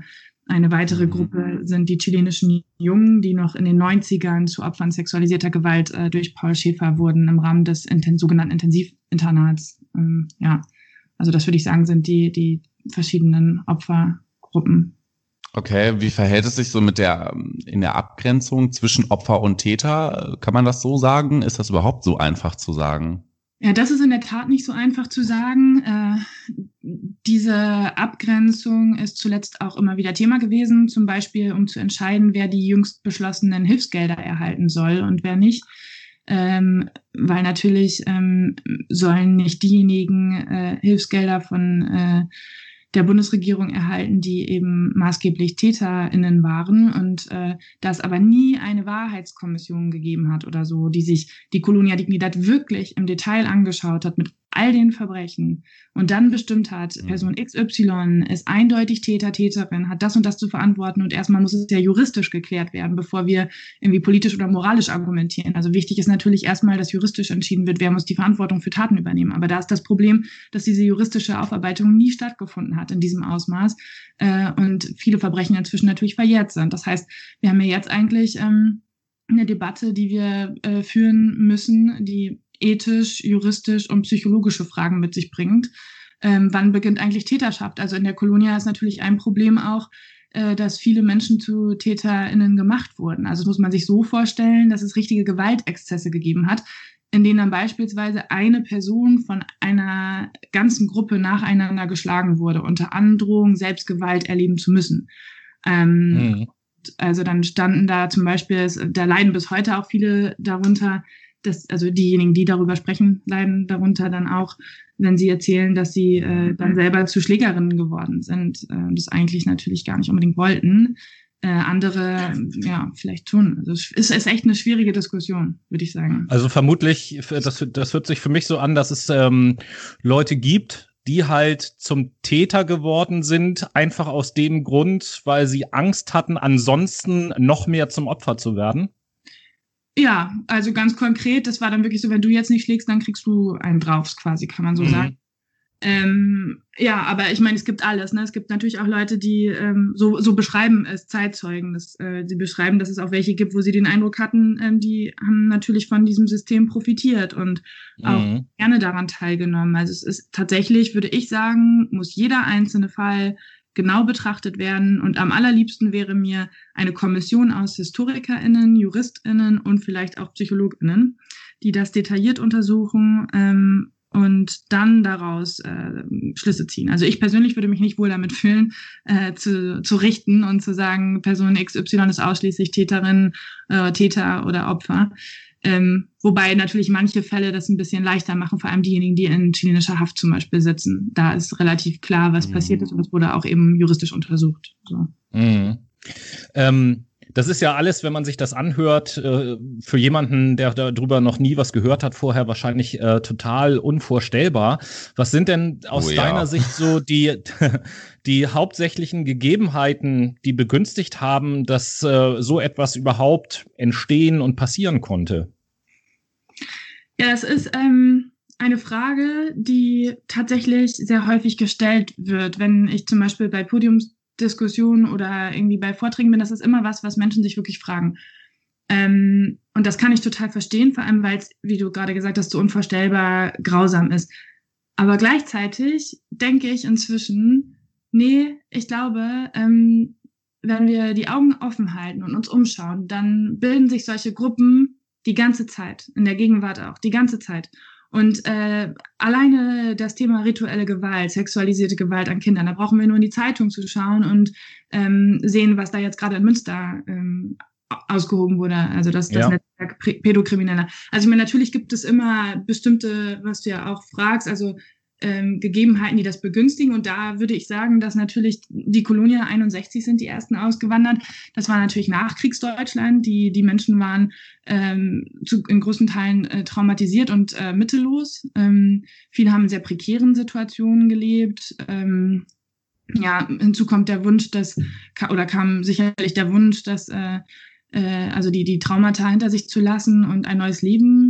Speaker 4: Eine weitere Gruppe sind die chilenischen Jungen, die noch in den neunzigern zu Opfern sexualisierter Gewalt äh, durch Paul Schäfer wurden im Rahmen des inten- sogenannten Intensivinternats. Ähm, ja, also das würde ich sagen, sind die, die verschiedenen Opfergruppen.
Speaker 1: Okay, wie verhält es sich so mit der, in der Abgrenzung zwischen Opfer und Täter? Kann man das so sagen? Ist das überhaupt so einfach zu sagen?
Speaker 4: Ja, das ist in der Tat nicht so einfach zu sagen. Äh, diese Abgrenzung ist zuletzt auch immer wieder Thema gewesen, zum Beispiel um zu entscheiden, wer die jüngst beschlossenen Hilfsgelder erhalten soll und wer nicht. Ähm, weil natürlich ähm, sollen nicht diejenigen äh, Hilfsgelder von äh, der Bundesregierung erhalten, die eben maßgeblich TäterInnen waren und äh, da es aber nie eine Wahrheitskommission gegeben hat oder so, die sich die Colonia Dignidad wirklich im Detail angeschaut hat mit all den Verbrechen und dann bestimmt hat, Person X Y ist eindeutig Täter, Täterin, hat das und das zu verantworten und erstmal muss es ja juristisch geklärt werden, bevor wir irgendwie politisch oder moralisch argumentieren. Also wichtig ist natürlich erstmal, dass juristisch entschieden wird, wer muss die Verantwortung für Taten übernehmen. Aber da ist das Problem, dass diese juristische Aufarbeitung nie stattgefunden hat in diesem Ausmaß äh, und viele Verbrechen inzwischen natürlich verjährt sind. Das heißt, wir haben ja jetzt eigentlich ähm, eine Debatte, die wir äh, führen müssen, die ethisch, juristisch und psychologische Fragen mit sich bringt. Ähm, wann beginnt eigentlich Täterschaft? Also in der Colonia ist natürlich ein Problem auch, äh, dass viele Menschen zu TäterInnen gemacht wurden. Also das muss man sich so vorstellen, dass es richtige Gewaltexzesse gegeben hat, in denen dann beispielsweise eine Person von einer ganzen Gruppe nacheinander geschlagen wurde, unter Androhung, Selbstgewalt erleben zu müssen. Ähm, mhm. Also dann standen da zum Beispiel, da leiden bis heute auch viele darunter, dass, also diejenigen, die darüber sprechen, leiden darunter dann auch, wenn sie erzählen, dass sie äh, dann selber zu Schlägerinnen geworden sind, äh, das eigentlich natürlich gar nicht unbedingt wollten. Äh, andere, ja, vielleicht schon. Also es ist, ist echt eine schwierige Diskussion, würde ich sagen.
Speaker 3: Also vermutlich, das, das hört sich für mich so an, dass es ähm, Leute gibt, die halt zum Täter geworden sind, einfach aus dem Grund, weil sie Angst hatten, ansonsten noch mehr zum Opfer zu werden.
Speaker 4: Ja, also ganz konkret, das war dann wirklich so, wenn du jetzt nicht schlägst, dann kriegst du einen drauf, quasi, kann man so mhm. sagen. Ähm, ja, aber ich meine, es gibt alles, ne? Es gibt natürlich auch Leute, die ähm, so, so beschreiben es, Zeitzeugen. Das, äh, sie beschreiben, dass es auch welche gibt, wo sie den Eindruck hatten, ähm, die haben natürlich von diesem System profitiert und mhm. auch gerne daran teilgenommen. Also es ist tatsächlich, würde ich sagen, muss jeder einzelne Fall genau betrachtet werden. Und am allerliebsten wäre mir eine Kommission aus HistorikerInnen, JuristInnen und vielleicht auch PsychologInnen, die das detailliert untersuchen ähm, und dann daraus äh, Schlüsse ziehen. Also ich persönlich würde mich nicht wohl damit fühlen, äh, zu, zu richten und zu sagen, Person X Y ist ausschließlich Täterin, äh, Täter oder Opfer. Ähm, wobei natürlich manche Fälle das ein bisschen leichter machen, vor allem diejenigen, die in chilenischer Haft zum Beispiel sitzen. Da ist relativ klar, was mhm. passiert ist und das wurde auch eben juristisch untersucht. So.
Speaker 3: Mhm. Ähm, das ist ja alles, wenn man sich das anhört, äh, für jemanden, der darüber noch nie was gehört hat, vorher wahrscheinlich äh, total unvorstellbar. Was sind denn aus oh, ja. deiner Sicht so die, die hauptsächlichen Gegebenheiten, die begünstigt haben, dass äh, so etwas überhaupt entstehen und passieren konnte?
Speaker 4: Ja, es ist ähm, eine Frage, die tatsächlich sehr häufig gestellt wird, wenn ich zum Beispiel bei Podiumsdiskussionen oder irgendwie bei Vorträgen bin. Das ist immer was, was Menschen sich wirklich fragen. Ähm, und das kann ich total verstehen, vor allem, weil es, wie du gerade gesagt hast, so unvorstellbar grausam ist. Aber gleichzeitig denke ich inzwischen, nee, ich glaube, ähm, wenn wir die Augen offen halten und uns umschauen, dann bilden sich solche Gruppen die ganze Zeit, in der Gegenwart auch, die ganze Zeit. Und äh, alleine das Thema rituelle Gewalt, sexualisierte Gewalt an Kindern, da brauchen wir nur in die Zeitung zu schauen und ähm, sehen, was da jetzt gerade in Münster ähm, ausgehoben wurde, also das, das ja. Netzwerk Pädokrimineller. Also ich meine, natürlich gibt es immer bestimmte, was du ja auch fragst, also ähm, Gegebenheiten, die das begünstigen. Und da würde ich sagen, dass natürlich die Colonia einundsechzig sind die ersten ausgewandert. Das war natürlich Nachkriegsdeutschland. Die, die Menschen waren ähm, zu, in großen Teilen äh, traumatisiert und äh, mittellos. Ähm, viele haben in sehr prekären Situationen gelebt. Ähm, ja, hinzu kommt der Wunsch, dass, oder kam sicherlich der Wunsch, dass äh, äh, also die, die Traumata hinter sich zu lassen und ein neues Leben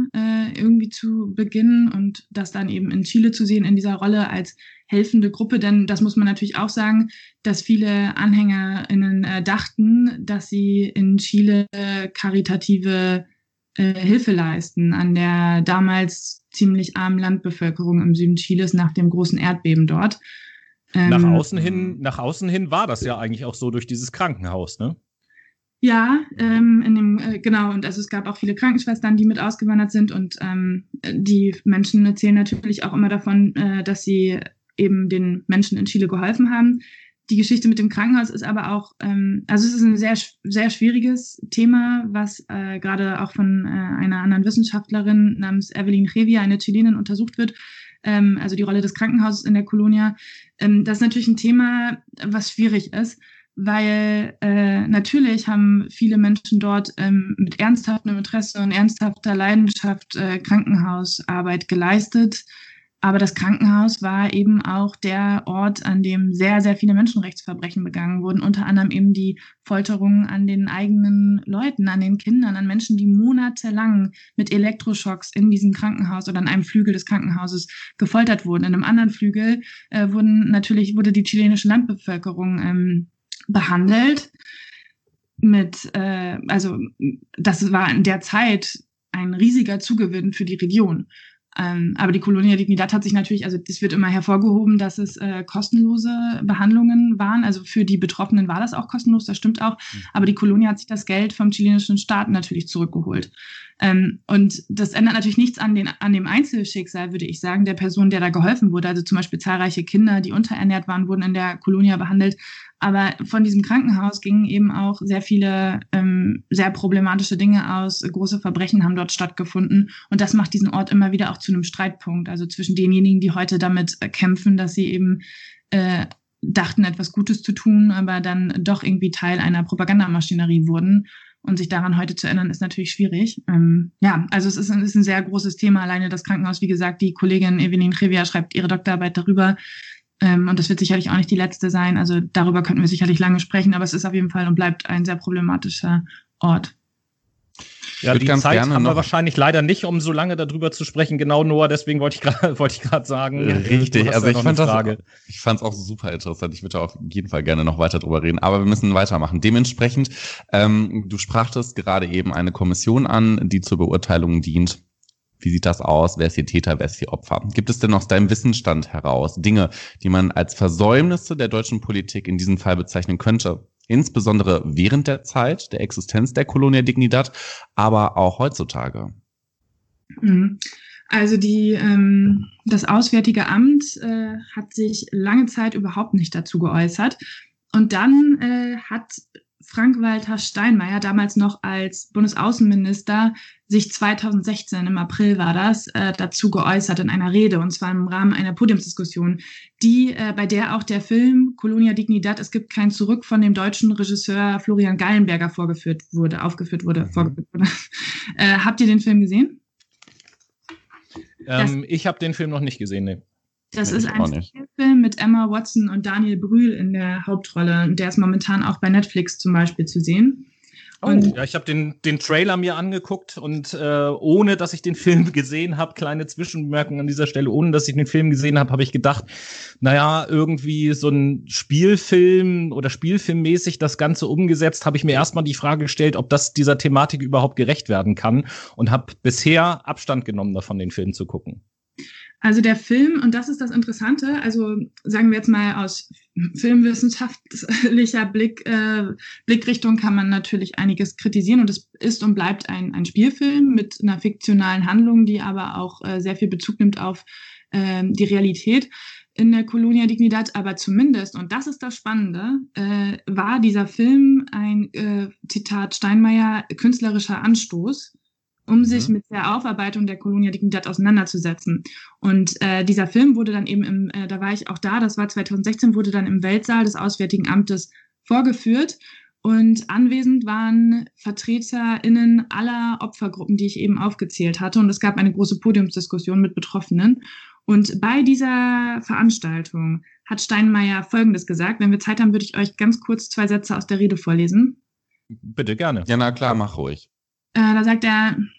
Speaker 4: äh, irgendwie zu beginnen und das dann eben in Chile zu sehen in dieser Rolle als helfende Gruppe. Denn das muss man natürlich auch sagen, dass viele AnhängerInnen äh, dachten, dass sie in Chile äh, karitative äh, Hilfe leisten an der damals ziemlich armen Landbevölkerung im Süden Chiles nach dem großen Erdbeben dort. Ähm,
Speaker 3: Nach außen hin, nach außen hin war das ja eigentlich auch so durch dieses Krankenhaus, ne?
Speaker 4: Ja, ähm, in dem, äh, genau, und also es gab auch viele Krankenschwestern, die mit ausgewandert sind und ähm, die Menschen erzählen natürlich auch immer davon, äh, dass sie eben den Menschen in Chile geholfen haben. Die Geschichte mit dem Krankenhaus ist aber auch, ähm, also es ist ein sehr, sehr schwieriges Thema, was äh, gerade auch von äh, einer anderen Wissenschaftlerin namens Evelyn Hevia, eine Chilenin, untersucht wird. Ähm, also die Rolle des Krankenhauses in der Colonia. Ähm, das ist natürlich ein Thema, was schwierig ist, weil äh, natürlich haben viele Menschen dort ähm, mit ernsthaftem Interesse und ernsthafter Leidenschaft äh, Krankenhausarbeit geleistet. Aber das Krankenhaus war eben auch der Ort, an dem sehr, sehr viele Menschenrechtsverbrechen begangen wurden. Unter anderem eben die Folterungen an den eigenen Leuten, an den Kindern, an Menschen, die monatelang mit Elektroschocks in diesem Krankenhaus oder an einem Flügel des Krankenhauses gefoltert wurden. In einem anderen Flügel äh, wurden natürlich wurde die chilenische Landbevölkerung ähm, behandelt. Mit, äh, also das war in der Zeit ein riesiger Zugewinn für die Region. Ähm, aber die Colonia Dignidad hat sich natürlich, also es wird immer hervorgehoben, dass es äh, kostenlose Behandlungen waren. Also für die Betroffenen war das auch kostenlos, das stimmt auch. Mhm. Aber die Colonia hat sich das Geld vom chilenischen Staat natürlich zurückgeholt. Ähm, und das ändert natürlich nichts an, den, an dem Einzelschicksal, würde ich sagen, der Person, der da geholfen wurde. Also zum Beispiel zahlreiche Kinder, die unterernährt waren, wurden in der Colonia behandelt. Aber von diesem Krankenhaus gingen eben auch sehr viele ähm, sehr problematische Dinge aus. Große Verbrechen haben dort stattgefunden. Und das macht diesen Ort immer wieder auch zu einem Streitpunkt. Also zwischen denjenigen, die heute damit äh, kämpfen, dass sie eben äh, dachten, etwas Gutes zu tun, aber dann doch irgendwie Teil einer Propagandamaschinerie wurden. Und sich daran heute zu erinnern, ist natürlich schwierig. Ähm, ja, also es ist ein, ist ein sehr großes Thema. Alleine das Krankenhaus, wie gesagt, die Kollegin Evelyn Hevia schreibt ihre Doktorarbeit darüber. Ähm, und das wird sicherlich auch nicht die letzte sein. Also darüber könnten wir sicherlich lange sprechen, aber es ist auf jeden Fall und bleibt ein sehr problematischer Ort.
Speaker 3: Ja, die Zeit haben wir wahrscheinlich leider nicht, um so lange darüber zu sprechen. Genau, Noah, deswegen wollte ich gerade wollte ich gerade sagen.
Speaker 1: Richtig, also ich fand das, ich fand es auch super interessant. Ich würde auf jeden Fall gerne noch weiter drüber reden, aber wir müssen weitermachen. Dementsprechend, ähm, du sprachtest gerade eben eine Kommission an, die zur Beurteilung dient. Wie sieht das aus? Wer ist hier Täter, wer ist hier Opfer? Gibt es denn aus deinem Wissensstand heraus Dinge, die man als Versäumnisse der deutschen Politik in diesem Fall bezeichnen könnte? Insbesondere während der Zeit der Existenz der Colonia Dignidad, aber auch heutzutage.
Speaker 4: Also die, ähm, das Auswärtige Amt äh, hat sich lange Zeit überhaupt nicht dazu geäußert. Und dann äh, hat Frank-Walter Steinmeier, damals noch als Bundesaußenminister, sich zweitausendsechzehn, im April war das, äh, dazu geäußert in einer Rede, und zwar im Rahmen einer Podiumsdiskussion, die, äh, bei der auch der Film Colonia Dignidad, es gibt kein Zurück, von dem deutschen Regisseur Florian Gallenberger vorgeführt wurde, aufgeführt wurde, mhm. vorgeführt wurde. Äh, habt ihr den Film gesehen?
Speaker 3: Ähm, ich habe den Film noch nicht gesehen, ne.
Speaker 4: Das ist ein Film mit Emma Watson und Daniel Brühl in der Hauptrolle. Und der ist momentan auch bei Netflix zum Beispiel zu sehen. Und
Speaker 3: oh, ja, ich habe den, den Trailer mir angeguckt und äh, ohne, dass ich den Film gesehen habe, kleine Zwischenbemerkung an dieser Stelle, ohne, dass ich den Film gesehen habe, habe ich gedacht, naja, irgendwie so ein Spielfilm oder spielfilmmäßig das Ganze umgesetzt, habe ich mir erstmal die Frage gestellt, ob das dieser Thematik überhaupt gerecht werden kann, und habe bisher Abstand genommen davon, den Film zu gucken.
Speaker 4: Also der Film, und das ist das Interessante, also sagen wir jetzt mal aus filmwissenschaftlicher Blick, äh, Blickrichtung kann man natürlich einiges kritisieren, und es ist und bleibt ein, ein Spielfilm mit einer fiktionalen Handlung, die aber auch äh, sehr viel Bezug nimmt auf äh, die Realität in der Colonia Dignidad. Aber zumindest, und das ist das Spannende, äh, war dieser Film ein, äh, Zitat Steinmeier, künstlerischer Anstoß, um sich mit der Aufarbeitung der Colonia Dignidad auseinanderzusetzen. Und äh, dieser Film wurde dann eben, im, äh, da war ich auch da, das war zweitausendsechzehn, wurde dann im Weltsaal des Auswärtigen Amtes vorgeführt. Und anwesend waren VertreterInnen aller Opfergruppen, die ich eben aufgezählt hatte. Und es gab eine große Podiumsdiskussion mit Betroffenen. Und bei dieser Veranstaltung hat Steinmeier Folgendes gesagt. Wenn wir Zeit haben, würde ich euch ganz kurz zwei Sätze aus der Rede vorlesen.
Speaker 3: Bitte, gerne.
Speaker 1: Ja, na klar, mach ruhig.
Speaker 4: Äh, da sagt er: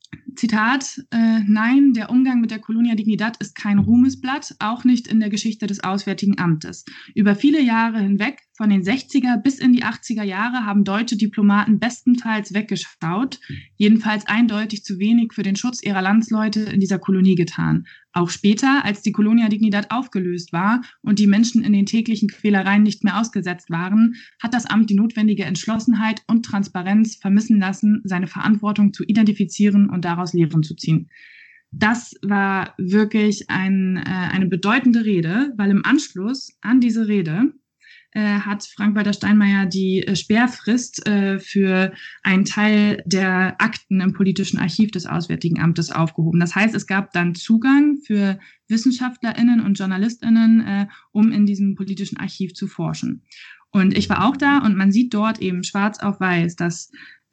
Speaker 4: Zitat, äh, nein, der Umgang mit der Colonia Dignidad ist kein Ruhmesblatt, auch nicht in der Geschichte des Auswärtigen Amtes. Über viele Jahre hinweg, von den sechziger bis in die achtziger Jahre, haben deutsche Diplomaten bestenteils weggeschaut, jedenfalls eindeutig zu wenig für den Schutz ihrer Landsleute in dieser Kolonie getan. Auch später, als die Colonia Dignidad aufgelöst war und die Menschen in den täglichen Quälereien nicht mehr ausgesetzt waren, hat das Amt die notwendige Entschlossenheit und Transparenz vermissen lassen, seine Verantwortung zu identifizieren und daraus Lehren zu ziehen. Das war wirklich ein, äh, eine bedeutende Rede, weil im Anschluss an diese Rede äh, hat Frank-Walter Steinmeier die äh, Sperrfrist äh, für einen Teil der Akten im politischen Archiv des Auswärtigen Amtes aufgehoben. Das heißt, es gab dann Zugang für WissenschaftlerInnen und JournalistInnen, äh, um in diesem politischen Archiv zu forschen. Und ich war auch da und man sieht dort eben schwarz auf weiß, dass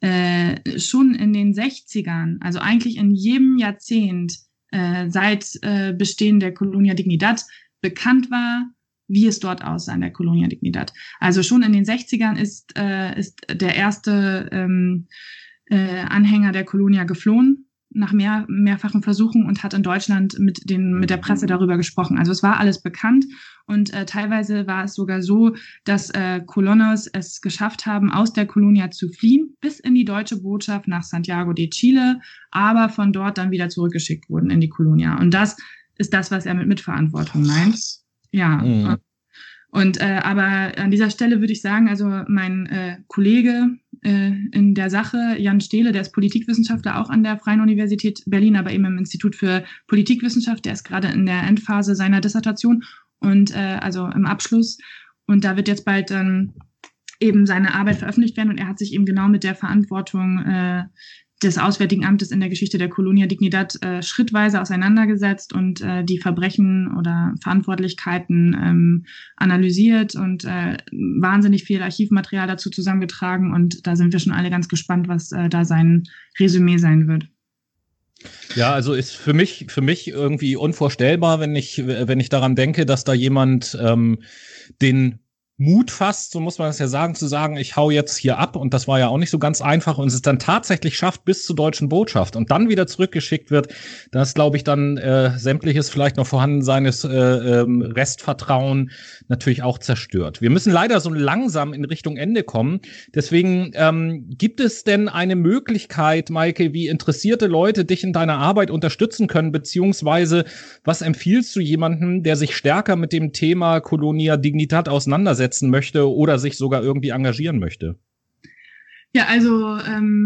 Speaker 4: äh, schon in den sechzigern, also eigentlich in jedem Jahrzehnt äh, seit äh, Bestehen der Colonia Dignidad bekannt war, wie es dort aussah in der Colonia Dignidad. Also schon in den sechzigern ist, äh, ist der erste ähm, äh, Anhänger der Colonia geflohen nach mehr, mehrfachen Versuchen und hat in Deutschland mit den mit der Presse darüber gesprochen. Also es war alles bekannt und äh, teilweise war es sogar so, dass äh, Colonos es geschafft haben, aus der Colonia zu fliehen, bis in die deutsche Botschaft nach Santiago de Chile, aber von dort dann wieder zurückgeschickt wurden in die Colonia. Und das ist das, was er mit Mitverantwortung meint. Ja. Mhm. Und äh, aber an dieser Stelle würde ich sagen, also mein äh, Kollege äh, in der Sache, Jan Stehle, der ist Politikwissenschaftler auch an der Freien Universität Berlin, aber eben im Institut für Politikwissenschaft, der ist gerade in der Endphase seiner Dissertation und äh, also im Abschluss. Und da wird jetzt bald dann eben seine Arbeit veröffentlicht werden und er hat sich eben genau mit der Verantwortung äh, des Auswärtigen Amtes in der Geschichte der Colonia Dignidad äh, schrittweise auseinandergesetzt und äh, die Verbrechen oder Verantwortlichkeiten ähm, analysiert und äh, wahnsinnig viel Archivmaterial dazu zusammengetragen. Und da sind wir schon alle ganz gespannt, was äh, da sein Resümee sein wird.
Speaker 3: Ja, also ist für mich für mich irgendwie unvorstellbar, wenn ich wenn ich daran denke, dass da jemand ähm, den Mut fasst, so muss man das ja sagen, zu sagen, ich hau jetzt hier ab, und das war ja auch nicht so ganz einfach, und es dann tatsächlich schafft bis zur deutschen Botschaft und dann wieder zurückgeschickt wird, das glaube ich dann äh, sämtliches vielleicht noch vorhanden seines äh, ähm, Restvertrauen natürlich auch zerstört. Wir müssen leider so langsam in Richtung Ende kommen, deswegen ähm, gibt es denn eine Möglichkeit, Maike, wie interessierte Leute dich in deiner Arbeit unterstützen können, beziehungsweise was empfiehlst du jemandem, der sich stärker mit dem Thema Colonia Dignidad auseinandersetzt möchte oder sich sogar irgendwie engagieren möchte?
Speaker 4: Ja, also ähm,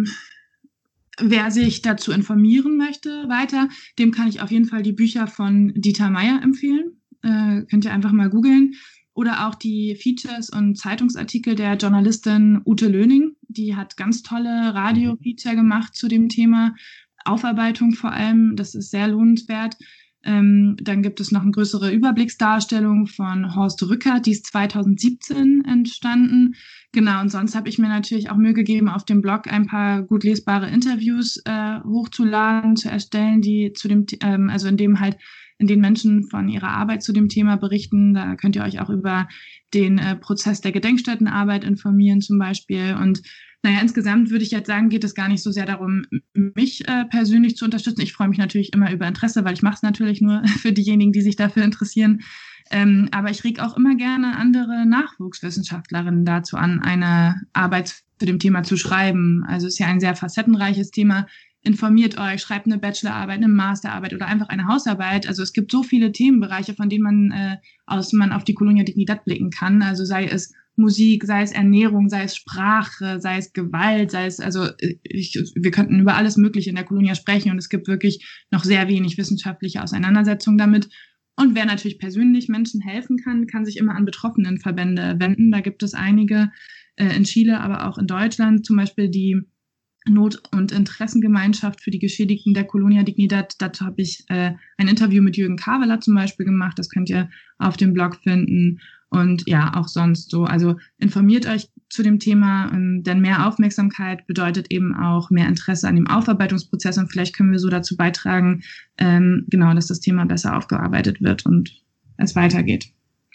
Speaker 4: wer sich dazu informieren möchte weiter, dem kann ich auf jeden Fall die Bücher von Dieter Meier empfehlen. Äh, könnt ihr einfach mal googeln. Oder auch die Features und Zeitungsartikel der Journalistin Ute Löning. Die hat ganz tolle Radio-Feature gemacht zu dem Thema Aufarbeitung vor allem. Das ist sehr lohnenswert. Ähm, dann gibt es noch eine größere Überblicksdarstellung von Horst Rückert, die ist zweitausendsiebzehn entstanden. Genau, und sonst habe ich mir natürlich auch Mühe gegeben, auf dem Blog ein paar gut lesbare Interviews äh, hochzuladen, zu erstellen, die zu dem, ähm, also in dem halt, in denen Menschen von ihrer Arbeit zu dem Thema berichten. Da könnt ihr euch auch über den äh, Prozess der Gedenkstättenarbeit informieren zum Beispiel. Und naja, insgesamt würde ich jetzt sagen, geht es gar nicht so sehr darum, mich äh, persönlich zu unterstützen. Ich freue mich natürlich immer über Interesse, weil ich mache es natürlich nur für diejenigen, die sich dafür interessieren. Ähm, aber ich rege auch immer gerne andere Nachwuchswissenschaftlerinnen dazu an, eine Arbeit zu dem Thema zu schreiben. Also es ist ja ein sehr facettenreiches Thema. Informiert euch, schreibt eine Bachelorarbeit, eine Masterarbeit oder einfach eine Hausarbeit. Also es gibt so viele Themenbereiche, von denen man, äh, aus man auf die Colonia Dignidad blicken kann. Also sei es Musik, sei es Ernährung, sei es Sprache, sei es Gewalt, sei es, also ich, wir könnten über alles Mögliche in der Colonia sprechen und es gibt wirklich noch sehr wenig wissenschaftliche Auseinandersetzung damit. Und wer natürlich persönlich Menschen helfen kann, kann sich immer an Betroffenenverbände wenden. Da gibt es einige äh, in Chile, aber auch in Deutschland, zum Beispiel die Not- und Interessengemeinschaft für die Geschädigten der Colonia Dignidad. Dazu habe ich äh, ein Interview mit Jürgen Kaveler zum Beispiel gemacht. Das könnt ihr auf dem Blog finden. Und ja, auch sonst so. Also informiert euch zu dem Thema, ähm, denn mehr Aufmerksamkeit bedeutet eben auch mehr Interesse an dem Aufarbeitungsprozess. Und vielleicht können wir so dazu beitragen, ähm, genau, dass das Thema besser aufgearbeitet wird und es weitergeht.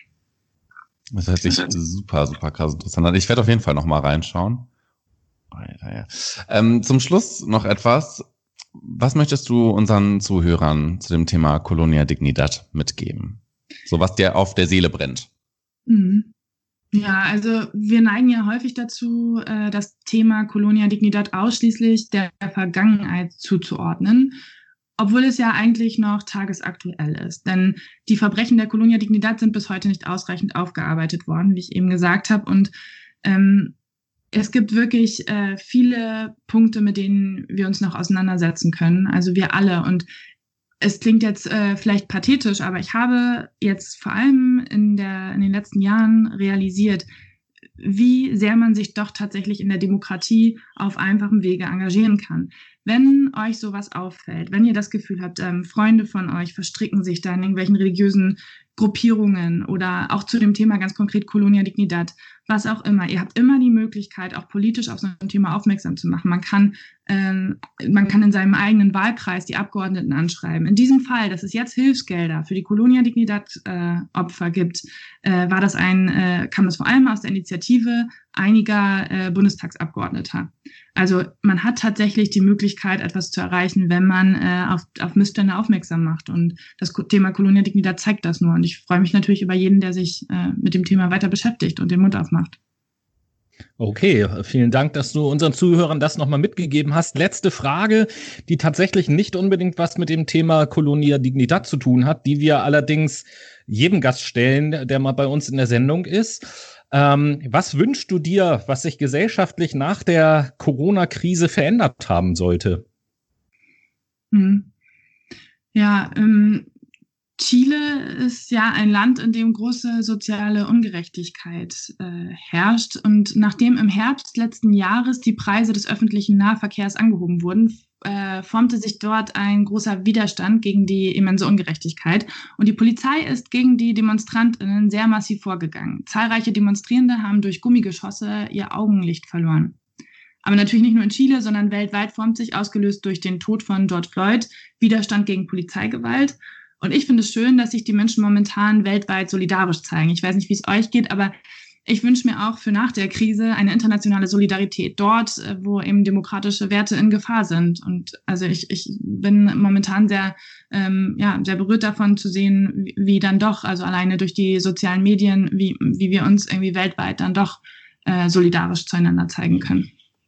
Speaker 1: Das hört sich super, super krass interessant an. Ich werde auf jeden Fall noch mal reinschauen. Ähm, zum Schluss noch etwas. Was möchtest du unseren Zuhörern zu dem Thema Colonia Dignidad mitgeben? So was dir auf der Seele brennt.
Speaker 4: Mhm. Ja, also wir neigen ja häufig dazu, das Thema Colonia Dignidad ausschließlich der Vergangenheit zuzuordnen, obwohl es ja eigentlich noch tagesaktuell ist. Denn die Verbrechen der Colonia Dignidad sind bis heute nicht ausreichend aufgearbeitet worden, wie ich eben gesagt habe. Und ähm, es gibt wirklich äh, viele Punkte, mit denen wir uns noch auseinandersetzen können. Also wir alle. Und es klingt jetzt äh, vielleicht pathetisch, aber ich habe jetzt vor allem in, der, in den letzten Jahren realisiert, wie sehr man sich doch tatsächlich in der Demokratie auf einfachem Wege engagieren kann. Wenn euch sowas auffällt, wenn ihr das Gefühl habt, ähm, Freunde von euch verstricken sich da in irgendwelchen religiösen Gruppierungen oder auch zu dem Thema ganz konkret Colonia Dignidad, was auch immer. Ihr habt immer die Möglichkeit, auch politisch auf so ein Thema aufmerksam zu machen. Man kann, ähm, man kann in seinem eigenen Wahlkreis die Abgeordneten anschreiben. In diesem Fall, dass es jetzt Hilfsgelder für die Colonia Dignidad äh, Opfer gibt, äh, war das ein, äh, kam das vor allem aus der Initiative einiger äh, Bundestagsabgeordneter. Also man hat tatsächlich die Möglichkeit, etwas zu erreichen, wenn man äh, auf, auf Missstände aufmerksam macht. Und das Thema Colonia Dignidad zeigt das nur. Und ich freue mich natürlich über jeden, der sich äh, mit dem Thema weiter beschäftigt und den Mund aufmacht.
Speaker 3: Okay, vielen Dank, dass du unseren Zuhörern das nochmal mitgegeben hast. Letzte Frage, die tatsächlich nicht unbedingt was mit dem Thema Colonia Dignidad zu tun hat, die wir allerdings jedem Gast stellen, der mal bei uns in der Sendung ist. Ähm, was wünschst du dir, was sich gesellschaftlich nach der Corona-Krise verändert haben sollte?
Speaker 4: Hm. Ja, ähm, Chile ist ja ein Land, in dem große soziale Ungerechtigkeit äh, herrscht. Und nachdem im Herbst letzten Jahres die Preise des öffentlichen Nahverkehrs angehoben wurden, äh, formte sich dort ein großer Widerstand gegen die immense Ungerechtigkeit. Und die Polizei ist gegen die DemonstrantInnen sehr massiv vorgegangen. Zahlreiche Demonstrierende haben durch Gummigeschosse ihr Augenlicht verloren. Aber natürlich nicht nur in Chile, sondern weltweit formt sich, ausgelöst durch den Tod von George Floyd, Widerstand gegen Polizeigewalt. Und ich finde es schön, dass sich die Menschen momentan weltweit solidarisch zeigen. Ich weiß nicht, wie es euch geht, aber ich wünsche mir auch für nach der Krise eine internationale Solidarität dort, wo eben demokratische Werte in Gefahr sind. Und also ich, ich bin momentan sehr, ähm, ja, sehr berührt davon zu sehen, wie, wie dann doch, also alleine durch die sozialen Medien, wie, wie wir uns irgendwie weltweit dann doch äh, solidarisch zueinander zeigen können.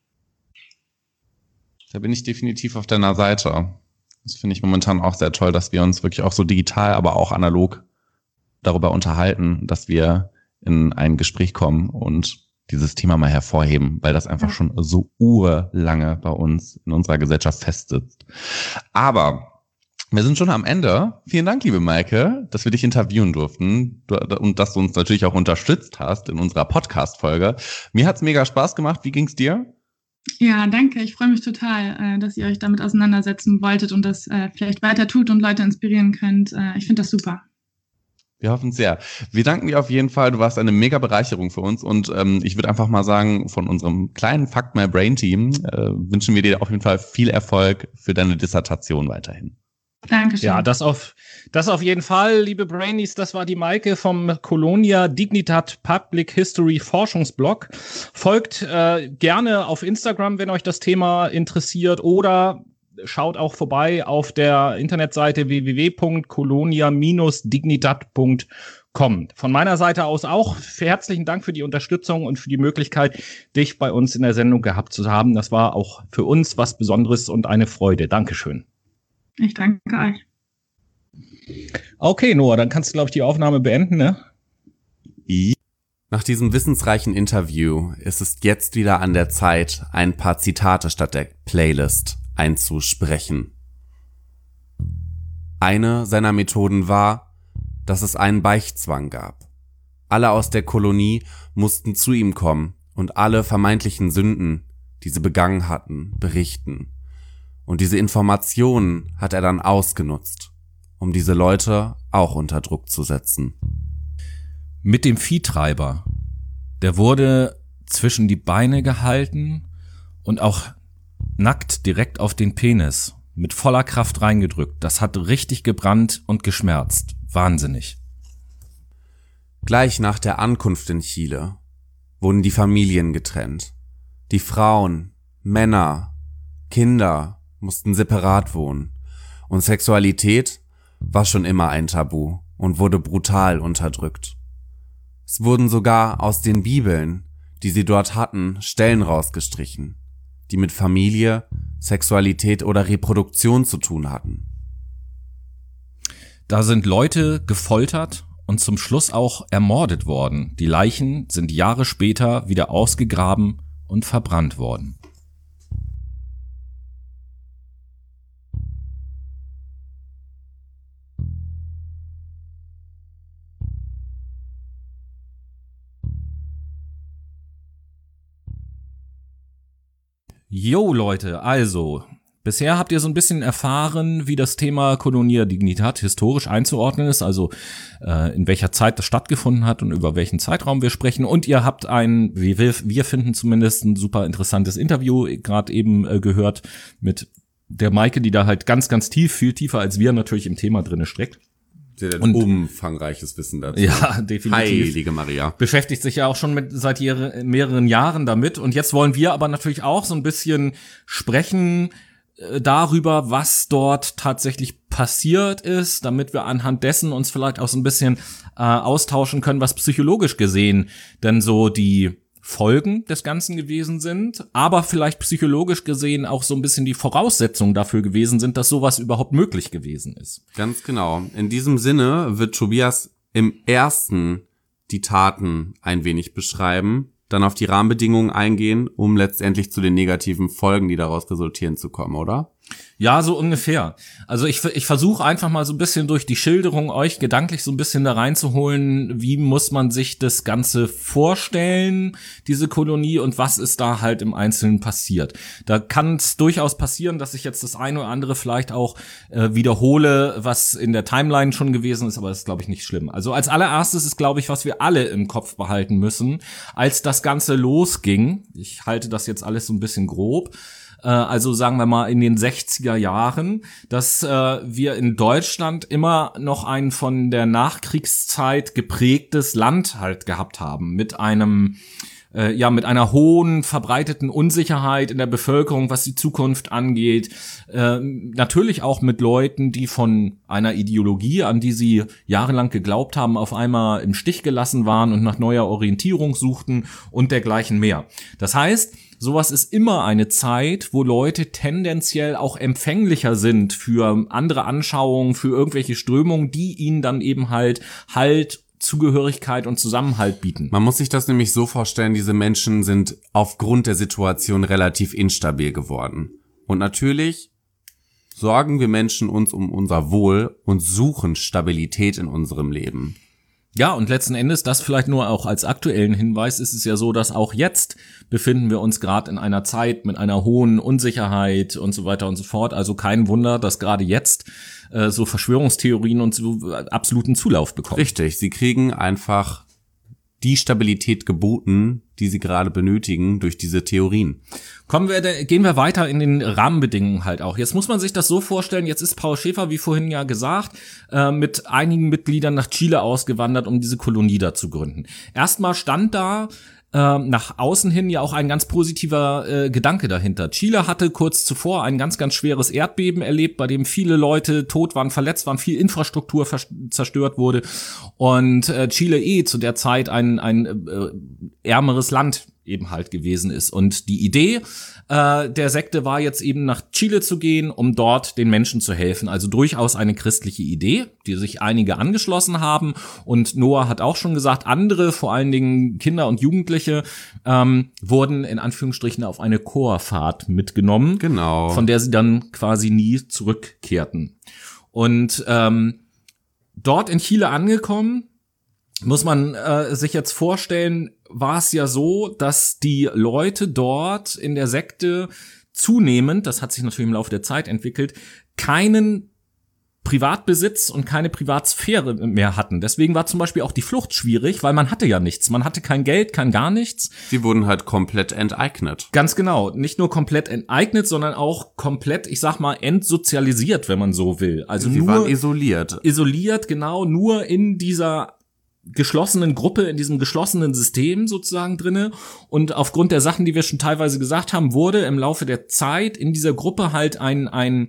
Speaker 1: Da bin ich definitiv auf deiner Seite. Das finde ich momentan auch sehr toll, dass wir uns wirklich auch so digital, aber auch analog darüber unterhalten, dass wir in ein Gespräch kommen und dieses Thema mal hervorheben, weil das einfach schon so urlange bei uns in unserer Gesellschaft festsitzt. Aber wir sind schon am Ende. Vielen Dank, liebe Maike, dass wir dich interviewen durften und dass du uns natürlich auch unterstützt hast in unserer Podcast-Folge. Mir hat's mega Spaß gemacht. Wie ging's dir?
Speaker 4: Ja, danke. Ich freue mich total, dass ihr euch damit auseinandersetzen wolltet und das vielleicht weiter tut und Leute inspirieren könnt. Ich finde das super.
Speaker 1: Wir hoffen sehr. Wir danken dir auf jeden Fall. Du warst eine mega Bereicherung für uns und ähm, ich würde einfach mal sagen, von unserem kleinen Fuck My Brain Team äh, wünschen wir dir auf jeden Fall viel Erfolg für deine Dissertation weiterhin.
Speaker 4: Dankeschön.
Speaker 3: Ja, das auf, das auf jeden Fall, liebe Brainies, das war die Maike vom Colonia Dignidad Public History Forschungsblog. Folgt äh, gerne auf Instagram, wenn euch das Thema interessiert, oder schaut auch vorbei auf der Internetseite w w w punkt colonia dignidad punkt com. Von meiner Seite aus auch herzlichen Dank für die Unterstützung und für die Möglichkeit, dich bei uns in der Sendung gehabt zu haben. Das war auch für uns was Besonderes und eine Freude. Dankeschön.
Speaker 4: Ich danke euch.
Speaker 3: Okay, Noah, dann kannst du, glaube ich, die Aufnahme beenden, ne?
Speaker 1: Nach diesem wissensreichen Interview ist es jetzt wieder an der Zeit, ein paar Zitate statt der Playlist einzusprechen. Eine seiner Methoden war, dass es einen Beichtzwang gab. Alle aus der Kolonie mussten zu ihm kommen und alle vermeintlichen Sünden, die sie begangen hatten, berichten. Und diese Informationen hat er dann ausgenutzt, um diese Leute auch unter Druck zu setzen.
Speaker 3: Mit dem Viehtreiber, der wurde zwischen die Beine gehalten und auch nackt direkt auf den Penis, mit voller Kraft reingedrückt. Das hat richtig gebrannt und geschmerzt. Wahnsinnig.
Speaker 1: Gleich nach der Ankunft in Chile wurden die Familien getrennt. Die Frauen, Männer, Kinder mussten separat wohnen. Und Sexualität war schon immer ein Tabu und wurde brutal unterdrückt. Es wurden sogar aus den Bibeln, die sie dort hatten, Stellen rausgestrichen, die mit Familie, Sexualität oder Reproduktion zu tun hatten.
Speaker 3: Da sind Leute gefoltert und zum Schluss auch ermordet worden. Die Leichen sind Jahre später wieder ausgegraben und verbrannt worden. Jo Leute, also, bisher habt ihr so ein bisschen erfahren, wie das Thema Colonia Dignidad historisch einzuordnen ist, also äh, in welcher Zeit das stattgefunden hat und über welchen Zeitraum wir sprechen. Und ihr habt ein, wie wir, wir finden zumindest, ein super interessantes Interview gerade eben äh, gehört mit der Maike, die da halt ganz, ganz tief, viel tiefer als wir natürlich im Thema drinne steckt.
Speaker 1: Sie hat
Speaker 3: Und-
Speaker 1: umfangreiches Wissen dazu.
Speaker 3: Ja, definitiv.
Speaker 1: Heilige Maria.
Speaker 3: Beschäftigt sich ja auch schon mit seit jahre, mehreren Jahren damit. Und jetzt wollen wir aber natürlich auch so ein bisschen sprechen äh, darüber, was dort tatsächlich passiert ist, damit wir anhand dessen uns vielleicht auch so ein bisschen äh, austauschen können, was psychologisch gesehen denn so die Folgen des Ganzen gewesen sind, aber vielleicht psychologisch gesehen auch so ein bisschen die Voraussetzungen dafür gewesen sind, dass sowas überhaupt möglich gewesen ist.
Speaker 1: Ganz genau. In diesem Sinne wird Tobias im ersten die Taten ein wenig beschreiben, dann auf die Rahmenbedingungen eingehen, um letztendlich zu den negativen Folgen, die daraus resultieren, zu kommen, oder?
Speaker 3: Ja, so ungefähr. Also ich, ich versuche einfach mal so ein bisschen durch die Schilderung euch gedanklich so ein bisschen da reinzuholen, wie muss man sich das Ganze vorstellen, diese Kolonie, und was ist da halt im Einzelnen passiert. Da kann es durchaus passieren, dass ich jetzt das eine oder andere vielleicht auch äh, wiederhole, was in der Timeline schon gewesen ist, aber das ist, glaube ich, nicht schlimm. Also als allererstes ist, glaube ich, was wir alle im Kopf behalten müssen, als das Ganze losging, ich halte das jetzt alles so ein bisschen grob, also sagen wir mal in den sechziger Jahren, dass äh, wir in Deutschland immer noch ein von der Nachkriegszeit geprägtes Land halt gehabt haben, mit einem äh, ja mit einer hohen verbreiteten Unsicherheit in der Bevölkerung, was die Zukunft angeht, äh, natürlich auch mit Leuten, die von einer Ideologie, an die sie jahrelang geglaubt haben, auf einmal im Stich gelassen waren und nach neuer Orientierung suchten und dergleichen mehr. Das heißt, sowas ist immer eine Zeit, wo Leute tendenziell auch empfänglicher sind für andere Anschauungen, für irgendwelche Strömungen, die ihnen dann eben halt Halt, Zugehörigkeit und Zusammenhalt bieten.
Speaker 1: Man muss sich das nämlich so vorstellen, diese Menschen sind aufgrund der Situation relativ instabil geworden. Und natürlich sorgen wir Menschen uns um unser Wohl und suchen Stabilität in unserem Leben.
Speaker 3: Ja, und letzten Endes, das vielleicht nur auch als aktuellen Hinweis, ist es ja so, dass auch jetzt befinden wir uns gerade in einer Zeit mit einer hohen Unsicherheit und so weiter und so fort. Also kein Wunder, dass gerade jetzt äh, so Verschwörungstheorien und so absoluten Zulauf bekommen.
Speaker 1: Richtig, sie kriegen einfach die Stabilität geboten, die sie gerade benötigen durch diese Theorien.
Speaker 3: Kommen wir, gehen wir weiter in den Rahmenbedingungen halt auch. Jetzt muss man sich das so vorstellen, jetzt ist Paul Schäfer, wie vorhin ja gesagt, äh, mit einigen Mitgliedern nach Chile ausgewandert, um diese Kolonie da zu gründen. Erstmal stand da äh, nach außen hin ja auch ein ganz positiver äh, Gedanke dahinter. Chile hatte kurz zuvor ein ganz, ganz schweres Erdbeben erlebt, bei dem viele Leute tot waren, verletzt waren, viel Infrastruktur zerstört wurde und äh, Chile eh zu der Zeit ein, ein äh, ärmeres Land eben halt gewesen ist. Und die Idee äh, der Sekte war jetzt eben nach Chile zu gehen, um dort den Menschen zu helfen. Also durchaus eine christliche Idee, die sich einige angeschlossen haben. Und Noah hat auch schon gesagt, andere, vor allen Dingen Kinder und Jugendliche, ähm, wurden in Anführungsstrichen auf eine Chorfahrt mitgenommen,
Speaker 1: Genau.
Speaker 3: von der sie dann quasi nie zurückkehrten. Und ähm, dort in Chile angekommen, muss man äh, sich jetzt vorstellen, war es ja so, dass die Leute dort in der Sekte zunehmend, das hat sich natürlich im Laufe der Zeit entwickelt, keinen Privatbesitz und keine Privatsphäre mehr hatten. Deswegen war zum Beispiel auch die Flucht schwierig, weil man hatte ja nichts. Man hatte kein Geld, kein gar nichts.
Speaker 1: Sie wurden halt komplett enteignet.
Speaker 3: Ganz genau. Nicht nur komplett enteignet, sondern auch komplett, ich sag mal, entsozialisiert, wenn man so will. Also
Speaker 1: Sie
Speaker 3: nur
Speaker 1: waren isoliert.
Speaker 3: isoliert, genau, nur in dieser geschlossenen Gruppe, in diesem geschlossenen System sozusagen drinne. Und aufgrund der Sachen, die wir schon teilweise gesagt haben, wurde im Laufe der Zeit in dieser Gruppe halt ein, ein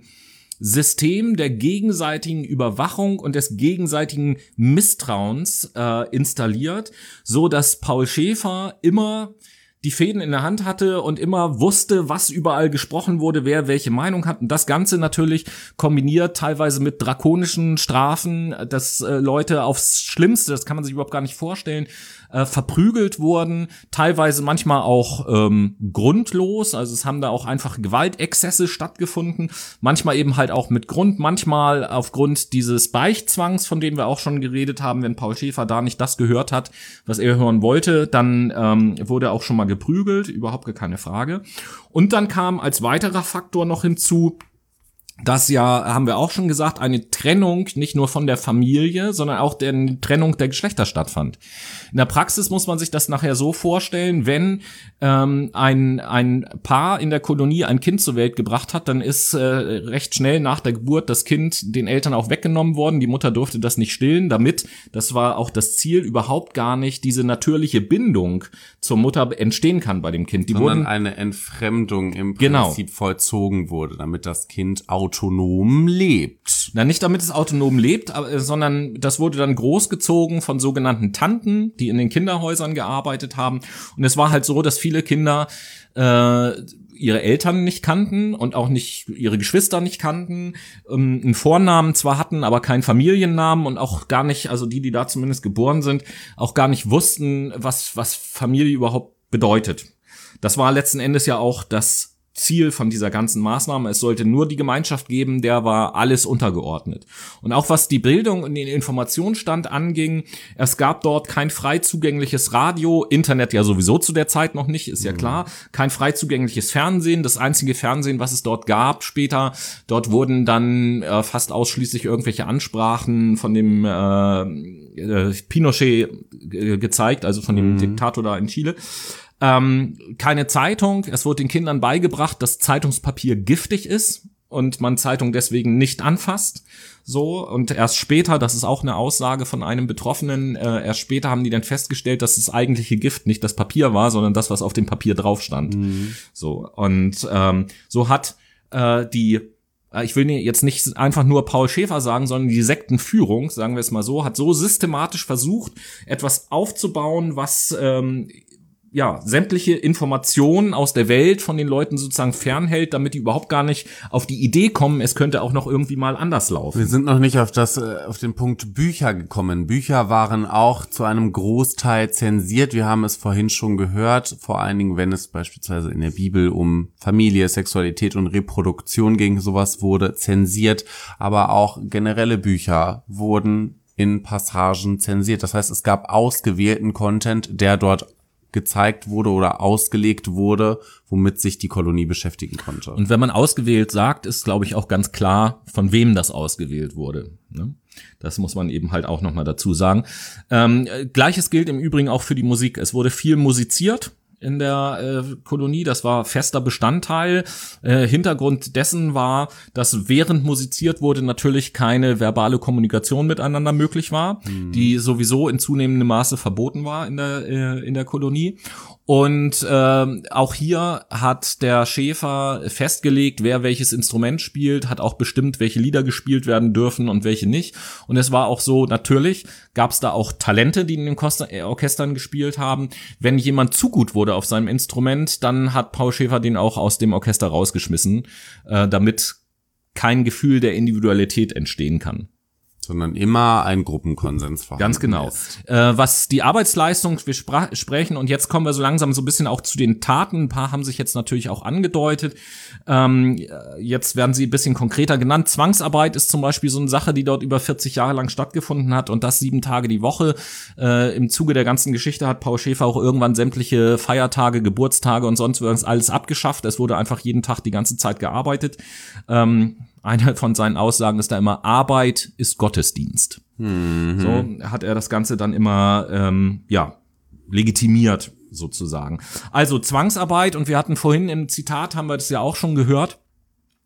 Speaker 3: System der gegenseitigen Überwachung und des gegenseitigen Misstrauens äh, installiert, so dass Paul Schäfer immer die Fäden in der Hand hatte und immer wusste, was überall gesprochen wurde, wer welche Meinung hat. Und das Ganze natürlich kombiniert teilweise mit drakonischen Strafen, dass äh, Leute aufs Schlimmste, das kann man sich überhaupt gar nicht vorstellen, äh, verprügelt wurden, teilweise manchmal auch ähm, grundlos, also es haben da auch einfach Gewaltexzesse stattgefunden, manchmal eben halt auch mit Grund, manchmal aufgrund dieses Beichtzwangs, von dem wir auch schon geredet haben, wenn Paul Schäfer da nicht das gehört hat, was er hören wollte, dann ähm, wurde auch schon mal geprügelt, überhaupt gar keine Frage. Und dann kam als weiterer Faktor noch hinzu, dass ja, haben wir auch schon gesagt, eine Trennung nicht nur von der Familie, sondern auch der Trennung der Geschlechter stattfand. In der Praxis muss man sich das nachher so vorstellen, wenn ähm, ein ein Paar in der Kolonie ein Kind zur Welt gebracht hat, dann ist äh, recht schnell nach der Geburt das Kind den Eltern auch weggenommen worden. Die Mutter durfte das nicht stillen, damit, das war auch das Ziel, überhaupt gar nicht diese natürliche Bindung zur Mutter entstehen kann bei dem Kind. Die
Speaker 1: Sondern
Speaker 3: wurden
Speaker 1: eine Entfremdung im
Speaker 3: Genau.
Speaker 1: Prinzip vollzogen wurde, damit das Kind autonom lebt.
Speaker 3: Na, nicht damit es autonom lebt, aber, sondern das wurde dann großgezogen von sogenannten Tanten, die in den Kinderhäusern gearbeitet haben. Und es war halt so, dass viele Kinder äh, ihre Eltern nicht kannten und auch nicht ihre Geschwister nicht kannten, ähm, einen Vornamen zwar hatten, aber keinen Familiennamen und auch gar nicht, also die, die da zumindest geboren sind, auch gar nicht wussten, was was Familie überhaupt bedeutet. Das war letzten Endes ja auch das Ziel von dieser ganzen Maßnahme. Es sollte nur die Gemeinschaft geben, der war alles untergeordnet. Und auch was die Bildung und den Informationsstand anging, es gab dort kein frei zugängliches Radio, Internet ja sowieso zu der Zeit noch nicht, ist ja klar, kein frei zugängliches Fernsehen, das einzige Fernsehen, was es dort gab später, dort wurden dann äh, fast ausschließlich irgendwelche Ansprachen von dem äh, äh, Pinochet äh, gezeigt, also von dem mhm. Diktator da in Chile. Ähm, keine Zeitung. Es wurde den Kindern beigebracht, dass Zeitungspapier giftig ist und man Zeitung deswegen nicht anfasst. So, und erst später, das ist auch eine Aussage von einem Betroffenen, äh, erst später haben die dann festgestellt, dass das eigentliche Gift nicht das Papier war, sondern das, was auf dem Papier drauf stand. Mhm. So, und ähm, so hat äh, die ich will jetzt nicht einfach nur Paul Schäfer sagen, sondern die Sektenführung, sagen wir es mal so, hat so systematisch versucht, etwas aufzubauen, was ähm, ja, sämtliche Informationen aus der Welt von den Leuten sozusagen fernhält, damit die überhaupt gar nicht auf die Idee kommen, es könnte auch noch irgendwie mal anders laufen.
Speaker 1: Wir sind noch nicht auf das, auf den Punkt Bücher gekommen. Bücher waren auch zu einem Großteil zensiert. Wir haben es vorhin schon gehört, vor allen Dingen, wenn es beispielsweise in der Bibel um Familie, Sexualität und Reproduktion ging, sowas wurde zensiert. Aber auch generelle Bücher wurden in Passagen zensiert. Das heißt, es gab ausgewählten Content, der dort gezeigt wurde oder ausgelegt wurde, womit sich die Kolonie beschäftigen konnte.
Speaker 3: Und wenn man ausgewählt sagt, ist, glaube ich, auch ganz klar, von wem das ausgewählt wurde. Ne? Das muss man eben halt auch nochmal dazu sagen. Ähm, Gleiches gilt im Übrigen auch für die Musik. Es wurde viel musiziert in der äh, Kolonie, das war fester Bestandteil. Äh, Hintergrund dessen war, dass während musiziert wurde natürlich keine verbale Kommunikation miteinander möglich war, mhm. die sowieso in zunehmendem Maße verboten war in der äh, in der Kolonie. Und äh, auch hier hat der Schäfer festgelegt, wer welches Instrument spielt, hat auch bestimmt, welche Lieder gespielt werden dürfen und welche nicht. Und es war auch so, natürlich gab es da auch Talente, die in den Orchestern gespielt haben. Wenn jemand zu gut wurde auf seinem Instrument, dann hat Paul Schäfer den auch aus dem Orchester rausgeschmissen, äh, damit kein Gefühl der Individualität entstehen kann.
Speaker 1: Sondern immer ein Gruppenkonsens vorhanden.
Speaker 3: Ganz genau. Äh, was die Arbeitsleistung, wir spra- sprechen und jetzt kommen wir so langsam so ein bisschen auch zu den Taten. Ein paar haben sich jetzt natürlich auch angedeutet. Ähm, jetzt werden sie ein bisschen konkreter genannt. Zwangsarbeit ist zum Beispiel so eine Sache, die dort über vierzig Jahre lang stattgefunden hat und das sieben Tage die Woche. Äh, im Zuge der ganzen Geschichte hat Paul Schäfer auch irgendwann sämtliche Feiertage, Geburtstage und sonst was alles abgeschafft. Es wurde einfach jeden Tag die ganze Zeit gearbeitet. Ähm, Eine von seinen Aussagen ist da immer, Arbeit ist Gottesdienst. Mhm. So hat er das Ganze dann immer, ähm, ja, legitimiert sozusagen. Also Zwangsarbeit, und wir hatten vorhin im Zitat, haben wir das ja auch schon gehört,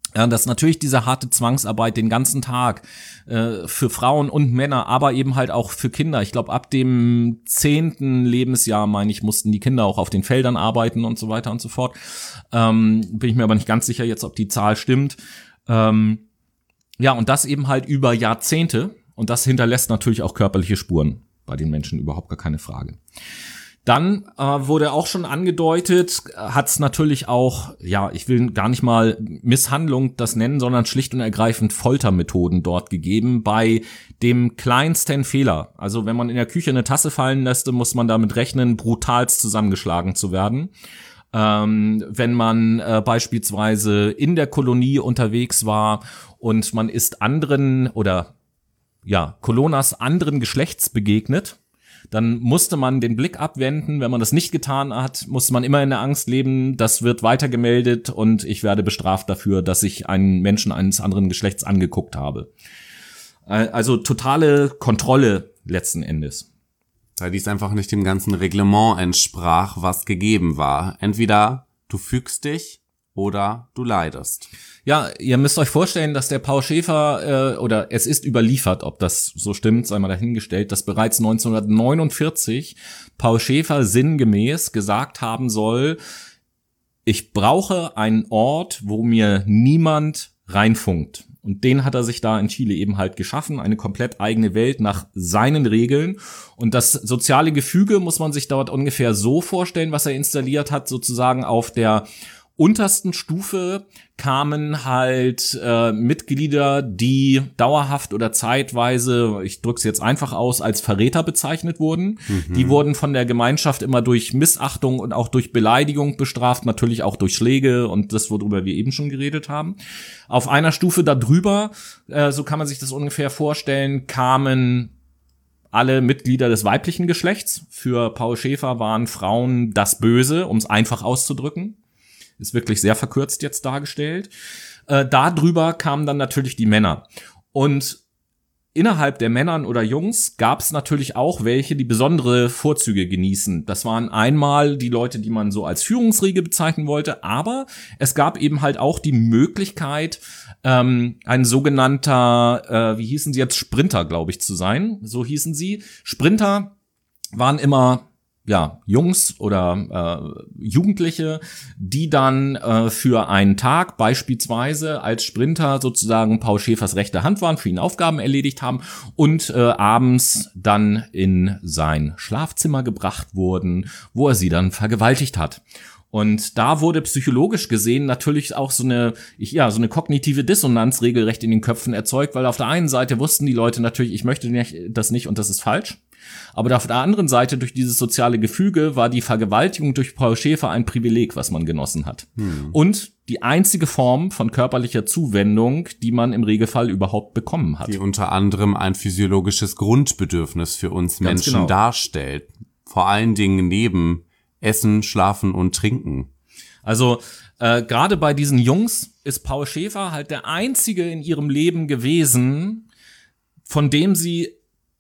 Speaker 3: Ja, dass natürlich diese harte Zwangsarbeit den ganzen Tag äh, für Frauen und Männer, aber eben halt auch für Kinder. Ich glaube, ab dem zehnten Lebensjahr, meine ich, mussten die Kinder auch auf den Feldern arbeiten und so weiter und so fort. Ähm, bin ich mir aber nicht ganz sicher jetzt, ob die Zahl stimmt. Ähm, ja, und das eben halt über Jahrzehnte. Und das hinterlässt natürlich auch körperliche Spuren bei den Menschen, überhaupt gar keine Frage. Dann äh, wurde auch schon angedeutet, hat es natürlich auch, ja, ich will gar nicht mal Misshandlung das nennen, sondern schlicht und ergreifend Foltermethoden dort gegeben bei dem kleinsten Fehler. Also wenn man in der Küche eine Tasse fallen lässt, muss man damit rechnen, brutalst zusammengeschlagen zu werden. Ähm, wenn man äh, beispielsweise in der Kolonie unterwegs war und man ist anderen oder ja, Kolonas anderen Geschlechts begegnet, dann musste man den Blick abwenden. Wenn man das nicht getan hat, musste man immer in der Angst leben, das wird weitergemeldet und ich werde bestraft dafür, dass ich einen Menschen eines anderen Geschlechts angeguckt habe. Also totale Kontrolle letzten Endes.
Speaker 1: Weil dies einfach nicht dem ganzen Reglement entsprach, was gegeben war. Entweder du fügst dich oder du leidest.
Speaker 3: Ja, ihr müsst euch vorstellen, dass der Paul Schäfer, äh, oder es ist überliefert, ob das so stimmt, sei mal dahingestellt, dass bereits neunzehnhundertneunundvierzig Paul Schäfer sinngemäß gesagt haben soll, ich brauche einen Ort, wo mir niemand reinfunkt. Und den hat er sich da in Chile eben halt geschaffen, eine komplett eigene Welt nach seinen Regeln. Und das soziale Gefüge muss man sich dort ungefähr so vorstellen, was er installiert hat, sozusagen auf der untersten Stufe kamen halt äh, Mitglieder, die dauerhaft oder zeitweise, ich drücke es jetzt einfach aus, als Verräter bezeichnet wurden. Mhm. Die wurden von der Gemeinschaft immer durch Missachtung und auch durch Beleidigung bestraft, natürlich auch durch Schläge und das, worüber wir eben schon geredet haben. Auf einer Stufe darüber, äh, so kann man sich das ungefähr vorstellen, kamen alle Mitglieder des weiblichen Geschlechts. Für Paul Schäfer waren Frauen das Böse, um es einfach auszudrücken. Ist wirklich sehr verkürzt jetzt dargestellt. Äh, darüber kamen dann natürlich die Männer. Und innerhalb der Männern oder Jungs gab es natürlich auch welche, die besondere Vorzüge genießen. Das waren einmal die Leute, die man so als Führungsriege bezeichnen wollte, aber es gab eben halt auch die Möglichkeit, ähm, ein sogenannter, äh, wie hießen sie jetzt, Sprinter, glaube ich, zu sein. So hießen sie. Sprinter waren immer ja, Jungs oder äh, Jugendliche, die dann äh, für einen Tag beispielsweise als Sprinter sozusagen Paul Schäfers rechte Hand waren, für ihn Aufgaben erledigt haben und äh, abends dann in sein Schlafzimmer gebracht wurden, wo er sie dann vergewaltigt hat. Und da wurde psychologisch gesehen natürlich auch so eine, ja, so eine kognitive Dissonanz regelrecht in den Köpfen erzeugt, weil auf der einen Seite wussten die Leute natürlich, ich möchte das nicht und das ist falsch. Aber auf der anderen Seite, durch dieses soziale Gefüge, war die Vergewaltigung durch Paul Schäfer ein Privileg, was man genossen hat. Hm. Und die einzige Form von körperlicher Zuwendung, die man im Regelfall überhaupt bekommen hat.
Speaker 1: Die unter anderem ein physiologisches Grundbedürfnis für uns Ganz Menschen genau. darstellt. Vor allen Dingen neben Essen, Schlafen und Trinken.
Speaker 3: Also äh, gerade bei diesen Jungs ist Paul Schäfer halt der einzige in ihrem Leben gewesen, von dem sie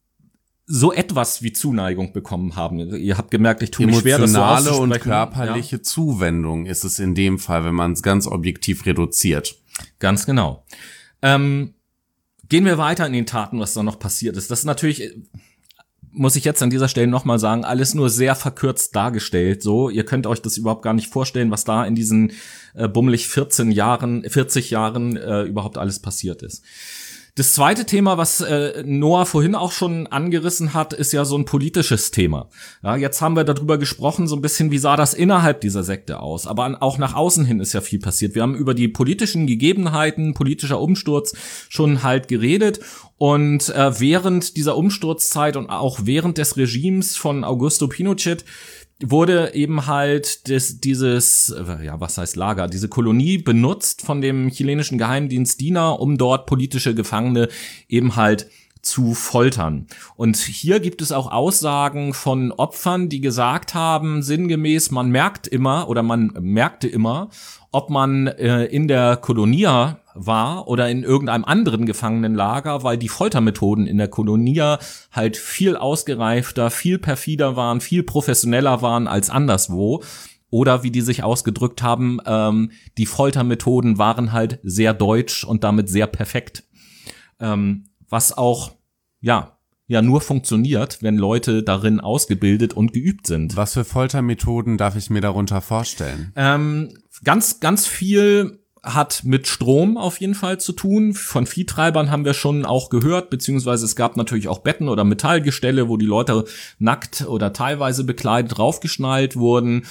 Speaker 3: so etwas wie Zuneigung bekommen haben. Ihr habt gemerkt, ich tue mich schwer, das so auszusprechen.
Speaker 1: Emotionale und körperliche ja. Zuwendung ist es in dem Fall, wenn man es ganz objektiv reduziert.
Speaker 3: Ganz genau. Ähm, gehen wir weiter in den Taten, was da noch passiert ist. Das ist natürlich, muss ich jetzt an dieser Stelle nochmal sagen, alles nur sehr verkürzt dargestellt. So, ihr könnt euch das überhaupt gar nicht vorstellen, was da in diesen äh, bummelig vierzehn Jahren, vierzig Jahren äh, überhaupt alles passiert ist. Das zweite Thema, was äh, Noah vorhin auch schon angerissen hat, ist ja so ein politisches Thema. Ja, jetzt haben wir darüber gesprochen, so ein bisschen, wie sah das innerhalb dieser Sekte aus. Aber an, auch nach außen hin ist ja viel passiert. Wir haben über die politischen Gegebenheiten, politischer Umsturz schon halt geredet. Und äh, während dieser Umsturzzeit und auch während des Regimes von Augusto Pinochet wurde eben halt das, dieses, ja, was heißt Lager, diese Kolonie benutzt von dem chilenischen Geheimdienst D I N A, um dort politische Gefangene eben halt zu foltern. Und hier gibt es auch Aussagen von Opfern, die gesagt haben, sinngemäß, man merkt immer oder man merkte immer, ob man äh, in der Kolonia war oder in irgendeinem anderen Gefangenenlager, weil die Foltermethoden in der Kolonia halt viel ausgereifter, viel perfider waren, viel professioneller waren als anderswo. Oder wie die sich ausgedrückt haben, ähm, die Foltermethoden waren halt sehr deutsch und damit sehr perfekt. Ähm, was auch, ja, ja nur funktioniert, wenn Leute darin ausgebildet und geübt sind.
Speaker 1: Was für Foltermethoden darf ich mir darunter vorstellen?
Speaker 3: Ähm, ganz, ganz viel hat mit Strom auf jeden Fall zu tun. Von Viehtreibern haben wir schon auch gehört, beziehungsweise es gab natürlich auch Betten oder Metallgestelle, wo die Leute nackt oder teilweise bekleidet draufgeschnallt wurden.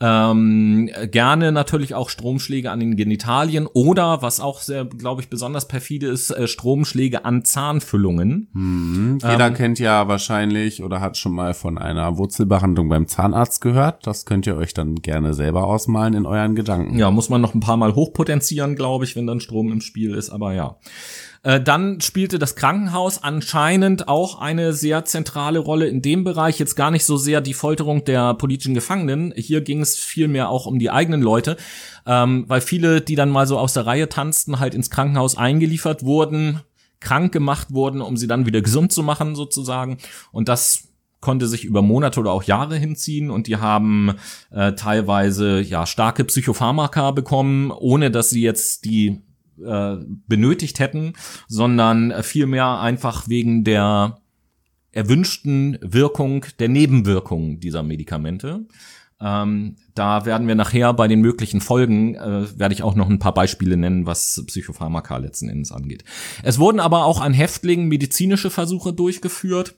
Speaker 3: Ähm, gerne natürlich auch Stromschläge an den Genitalien oder, was auch sehr, glaube ich, besonders perfide ist, äh, Stromschläge an Zahnfüllungen.
Speaker 1: Hm, jeder
Speaker 3: Ähm,
Speaker 1: kennt ja wahrscheinlich oder hat schon mal von einer Wurzelbehandlung beim Zahnarzt gehört. Das könnt ihr euch dann gerne selber ausmalen in euren Gedanken.
Speaker 3: Ja, muss man noch ein paar Mal hochpotenzieren, glaube ich, wenn dann Strom im Spiel ist, aber ja. Äh, dann spielte das Krankenhaus anscheinend auch eine sehr zentrale Rolle in dem Bereich, jetzt gar nicht so sehr die Folterung der politischen Gefangenen, hier ging es vielmehr auch um die eigenen Leute, ähm, weil viele, die dann mal so aus der Reihe tanzten, halt ins Krankenhaus eingeliefert wurden, krank gemacht wurden, um sie dann wieder gesund zu machen sozusagen, und das konnte sich über Monate oder auch Jahre hinziehen, und die haben äh, teilweise ja starke Psychopharmaka bekommen, ohne dass sie jetzt die äh, benötigt hätten, sondern vielmehr einfach wegen der erwünschten Wirkung, der Nebenwirkungen dieser Medikamente. Ähm, da werden wir nachher bei den möglichen Folgen, äh, werde ich auch noch ein paar Beispiele nennen, was Psychopharmaka letzten Endes angeht. Es wurden aber auch an Häftlingen medizinische Versuche durchgeführt.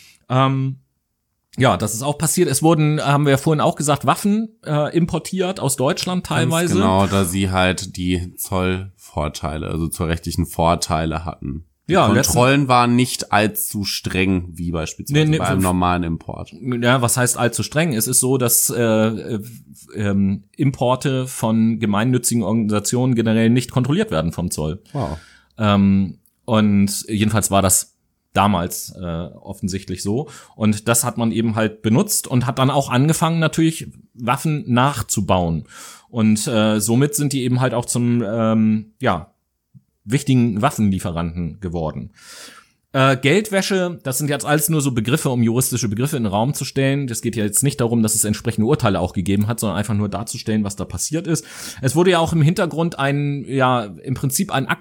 Speaker 3: Ähm, Ja, das ist auch passiert. Es wurden, haben wir ja vorhin auch gesagt, Waffen äh, importiert aus Deutschland teilweise.
Speaker 1: Ganz genau, da sie halt die Zollvorteile, also zollrechtlichen Vorteile hatten. Die
Speaker 3: Ja,
Speaker 1: Kontrollen waren nicht allzu streng, wie beispielsweise
Speaker 3: Nee, nee,
Speaker 1: bei einem
Speaker 3: f-
Speaker 1: normalen Import.
Speaker 3: Ja, was heißt allzu streng? Es ist so, dass äh, äh, ähm, Importe von gemeinnützigen Organisationen generell nicht kontrolliert werden vom Zoll.
Speaker 1: Wow.
Speaker 3: Ähm, und jedenfalls war das damals äh, offensichtlich so. Und das hat man eben halt benutzt und hat dann auch angefangen, natürlich Waffen nachzubauen. Und äh, somit sind die eben halt auch zum ähm, ja wichtigen Waffenlieferanten geworden. Äh, Geldwäsche, das sind jetzt alles nur so Begriffe, um juristische Begriffe in den Raum zu stellen. Das geht ja jetzt nicht darum, dass es entsprechende Urteile auch gegeben hat, sondern einfach nur darzustellen, was da passiert ist. Es wurde ja auch im Hintergrund ein, ja, im Prinzip ein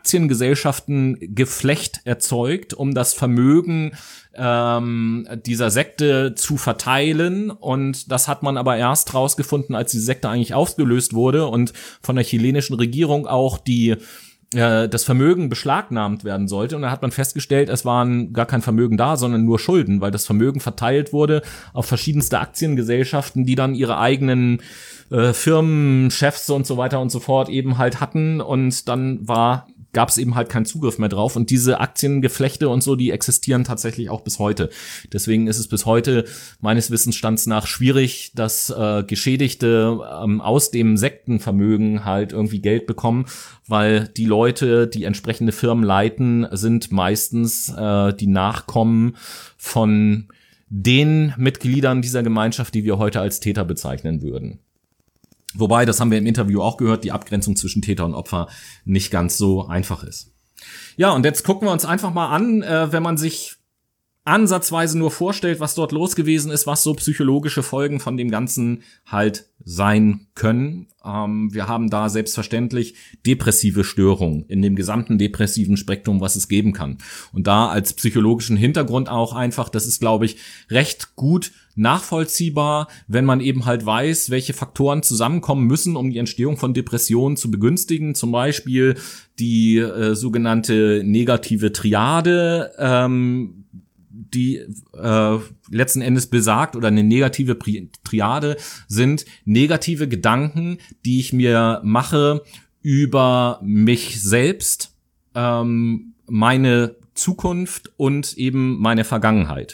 Speaker 3: Aktiengesellschaftengeflecht erzeugt, um das Vermögen ähm, dieser Sekte zu verteilen. Und das hat man aber erst rausgefunden, als die Sekte eigentlich aufgelöst wurde und von der chilenischen Regierung auch die das Vermögen beschlagnahmt werden sollte, und da hat man festgestellt, es waren gar kein Vermögen da, sondern nur Schulden, weil das Vermögen verteilt wurde auf verschiedenste Aktiengesellschaften, die dann ihre eigenen äh, Firmen, Chefs und so weiter und so fort eben halt hatten, und dann war gab es eben halt keinen Zugriff mehr drauf, und diese Aktiengeflechte und so, die existieren tatsächlich auch bis heute. Deswegen ist es bis heute meines Wissensstands nach schwierig, dass äh, Geschädigte ähm, aus dem Sektenvermögen halt irgendwie Geld bekommen, weil die Leute, die entsprechende Firmen leiten, sind meistens äh, die Nachkommen von den Mitgliedern dieser Gemeinschaft, die wir heute als Täter bezeichnen würden. Wobei, das haben wir im Interview auch gehört, die Abgrenzung zwischen Täter und Opfer nicht ganz so einfach ist. Ja, und jetzt gucken wir uns einfach mal an, äh, wenn man sich ansatzweise nur vorstellt, was dort los gewesen ist, was so psychologische Folgen von dem Ganzen halt sein können. Ähm, wir haben da selbstverständlich depressive Störungen in dem gesamten depressiven Spektrum, was es geben kann. Und da als psychologischen Hintergrund auch einfach, das ist, glaube ich, recht gut nachvollziehbar, wenn man eben halt weiß, welche Faktoren zusammenkommen müssen, um die Entstehung von Depressionen zu begünstigen. Zum Beispiel die äh, sogenannte negative Triade, ähm, die äh, letzten Endes besagt, oder eine negative Triade sind negative Gedanken, die ich mir mache über mich selbst, ähm, meine Zukunft und eben meine Vergangenheit.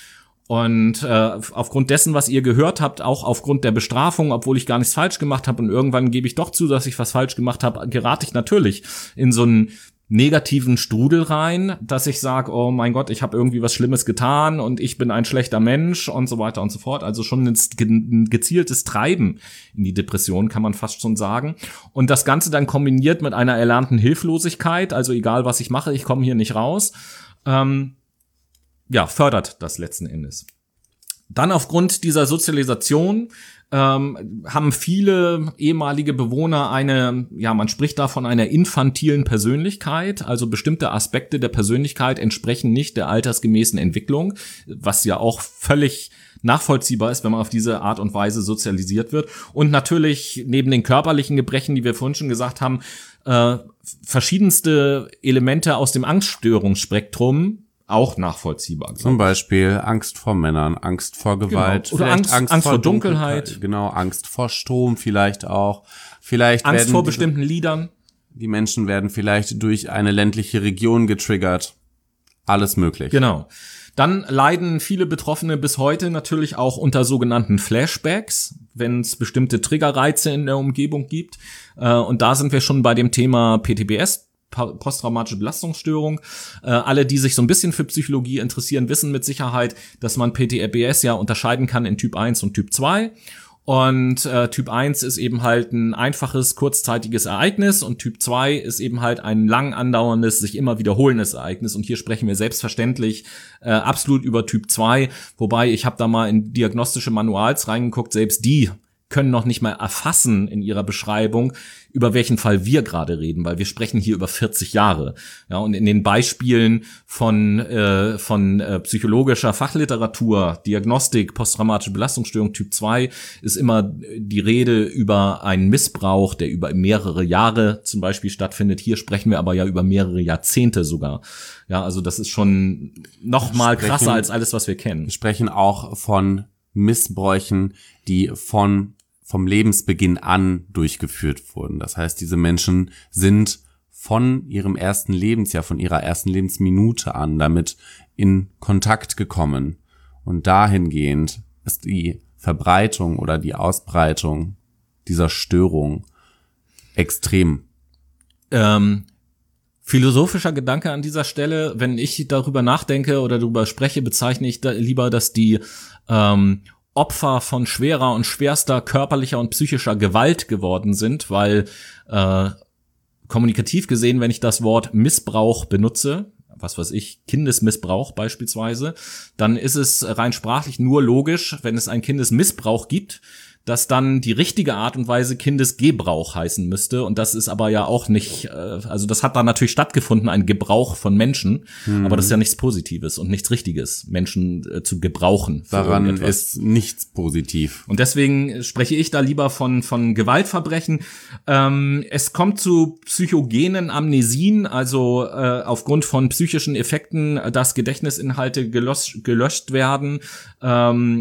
Speaker 3: Und äh, aufgrund dessen, was ihr gehört habt, auch aufgrund der Bestrafung, obwohl ich gar nichts falsch gemacht habe, und irgendwann gebe ich doch zu, dass ich was falsch gemacht habe, gerate ich natürlich in so einen negativen Strudel rein, dass ich sage, oh mein Gott, ich habe irgendwie was Schlimmes getan und ich bin ein schlechter Mensch und so weiter und so fort. Also schon ein gezieltes Treiben in die Depression, kann man fast schon sagen. Und das Ganze dann kombiniert mit einer erlernten Hilflosigkeit, also egal was ich mache, ich komme hier nicht raus, ähm, ja, fördert das letzten Endes. Dann aufgrund dieser Sozialisation ähm, haben viele ehemalige Bewohner eine, ja, man spricht da von einer infantilen Persönlichkeit, also bestimmte Aspekte der Persönlichkeit entsprechen nicht der altersgemäßen Entwicklung, was ja auch völlig nachvollziehbar ist, wenn man auf diese Art und Weise sozialisiert wird. Und natürlich neben den körperlichen Gebrechen, die wir vorhin schon gesagt haben, äh, verschiedenste Elemente aus dem Angststörungsspektrum auch nachvollziehbar.
Speaker 1: Zum Beispiel Angst vor Männern, Angst vor Gewalt,
Speaker 3: genau. Oder
Speaker 1: vielleicht
Speaker 3: Angst,
Speaker 1: Angst,
Speaker 3: Angst
Speaker 1: vor
Speaker 3: vor Dunkelheit.
Speaker 1: Dunkelheit, genau, Angst vor Strom vielleicht auch. Vielleicht
Speaker 3: Angst
Speaker 1: werden
Speaker 3: vor
Speaker 1: diese,
Speaker 3: bestimmten Liedern.
Speaker 1: Die Menschen werden vielleicht durch eine ländliche Region getriggert. Alles möglich.
Speaker 3: Genau. Dann leiden viele Betroffene bis heute natürlich auch unter sogenannten Flashbacks, wenn es bestimmte Triggerreize in der Umgebung gibt. Und da sind wir schon bei dem Thema P T B S, posttraumatische Belastungsstörung. Äh, alle, die sich so ein bisschen für Psychologie interessieren, wissen mit Sicherheit, dass man P T B S ja unterscheiden kann in Typ eins und Typ zwei. Und äh, Typ eins ist eben halt ein einfaches, kurzzeitiges Ereignis und Typ zwei ist eben halt ein lang andauerndes, sich immer wiederholendes Ereignis. Und hier sprechen wir selbstverständlich äh, absolut über Typ zwei, wobei ich habe da mal in diagnostische Manuals reingeguckt, selbst die können noch nicht mal erfassen in ihrer Beschreibung, über welchen Fall wir gerade reden, weil wir sprechen hier über vierzig Jahre. Ja, und in den Beispielen von äh, von äh, psychologischer Fachliteratur, Diagnostik, posttraumatische Belastungsstörung Typ zwei ist immer die Rede über einen Missbrauch, der über mehrere Jahre zum Beispiel stattfindet. Hier sprechen wir aber ja über mehrere Jahrzehnte sogar. Ja, also das ist schon noch mal krasser als alles, was wir kennen.
Speaker 1: Wir sprechen auch von Missbräuchen, die von vom Lebensbeginn an durchgeführt wurden. Das heißt, diese Menschen sind von ihrem ersten Lebensjahr, von ihrer ersten Lebensminute an damit in Kontakt gekommen. Und dahingehend ist die Verbreitung oder die Ausbreitung dieser Störung extrem.
Speaker 3: Ähm, philosophischer Gedanke an dieser Stelle, wenn ich darüber nachdenke oder darüber spreche, bezeichne ich da lieber, dass die ähm, Opfer von schwerer und schwerster körperlicher und psychischer Gewalt geworden sind, weil äh, kommunikativ gesehen, wenn ich das Wort Missbrauch benutze, was weiß ich, Kindesmissbrauch beispielsweise, dann ist es rein sprachlich nur logisch, wenn es einen Kindesmissbrauch gibt, dass dann die richtige Art und Weise Kindesgebrauch heißen müsste. Und das ist aber ja auch nicht, äh, also das hat da natürlich stattgefunden, ein Gebrauch von Menschen, mhm. aber das ist ja nichts Positives und nichts Richtiges, Menschen äh, zu gebrauchen.
Speaker 1: Daran ist nichts positiv.
Speaker 3: Und deswegen spreche ich da lieber von von Gewaltverbrechen. Ähm, es kommt zu psychogenen Amnesien, also äh, aufgrund von psychischen Effekten, dass Gedächtnisinhalte gelöscht, gelöscht werden. Ähm,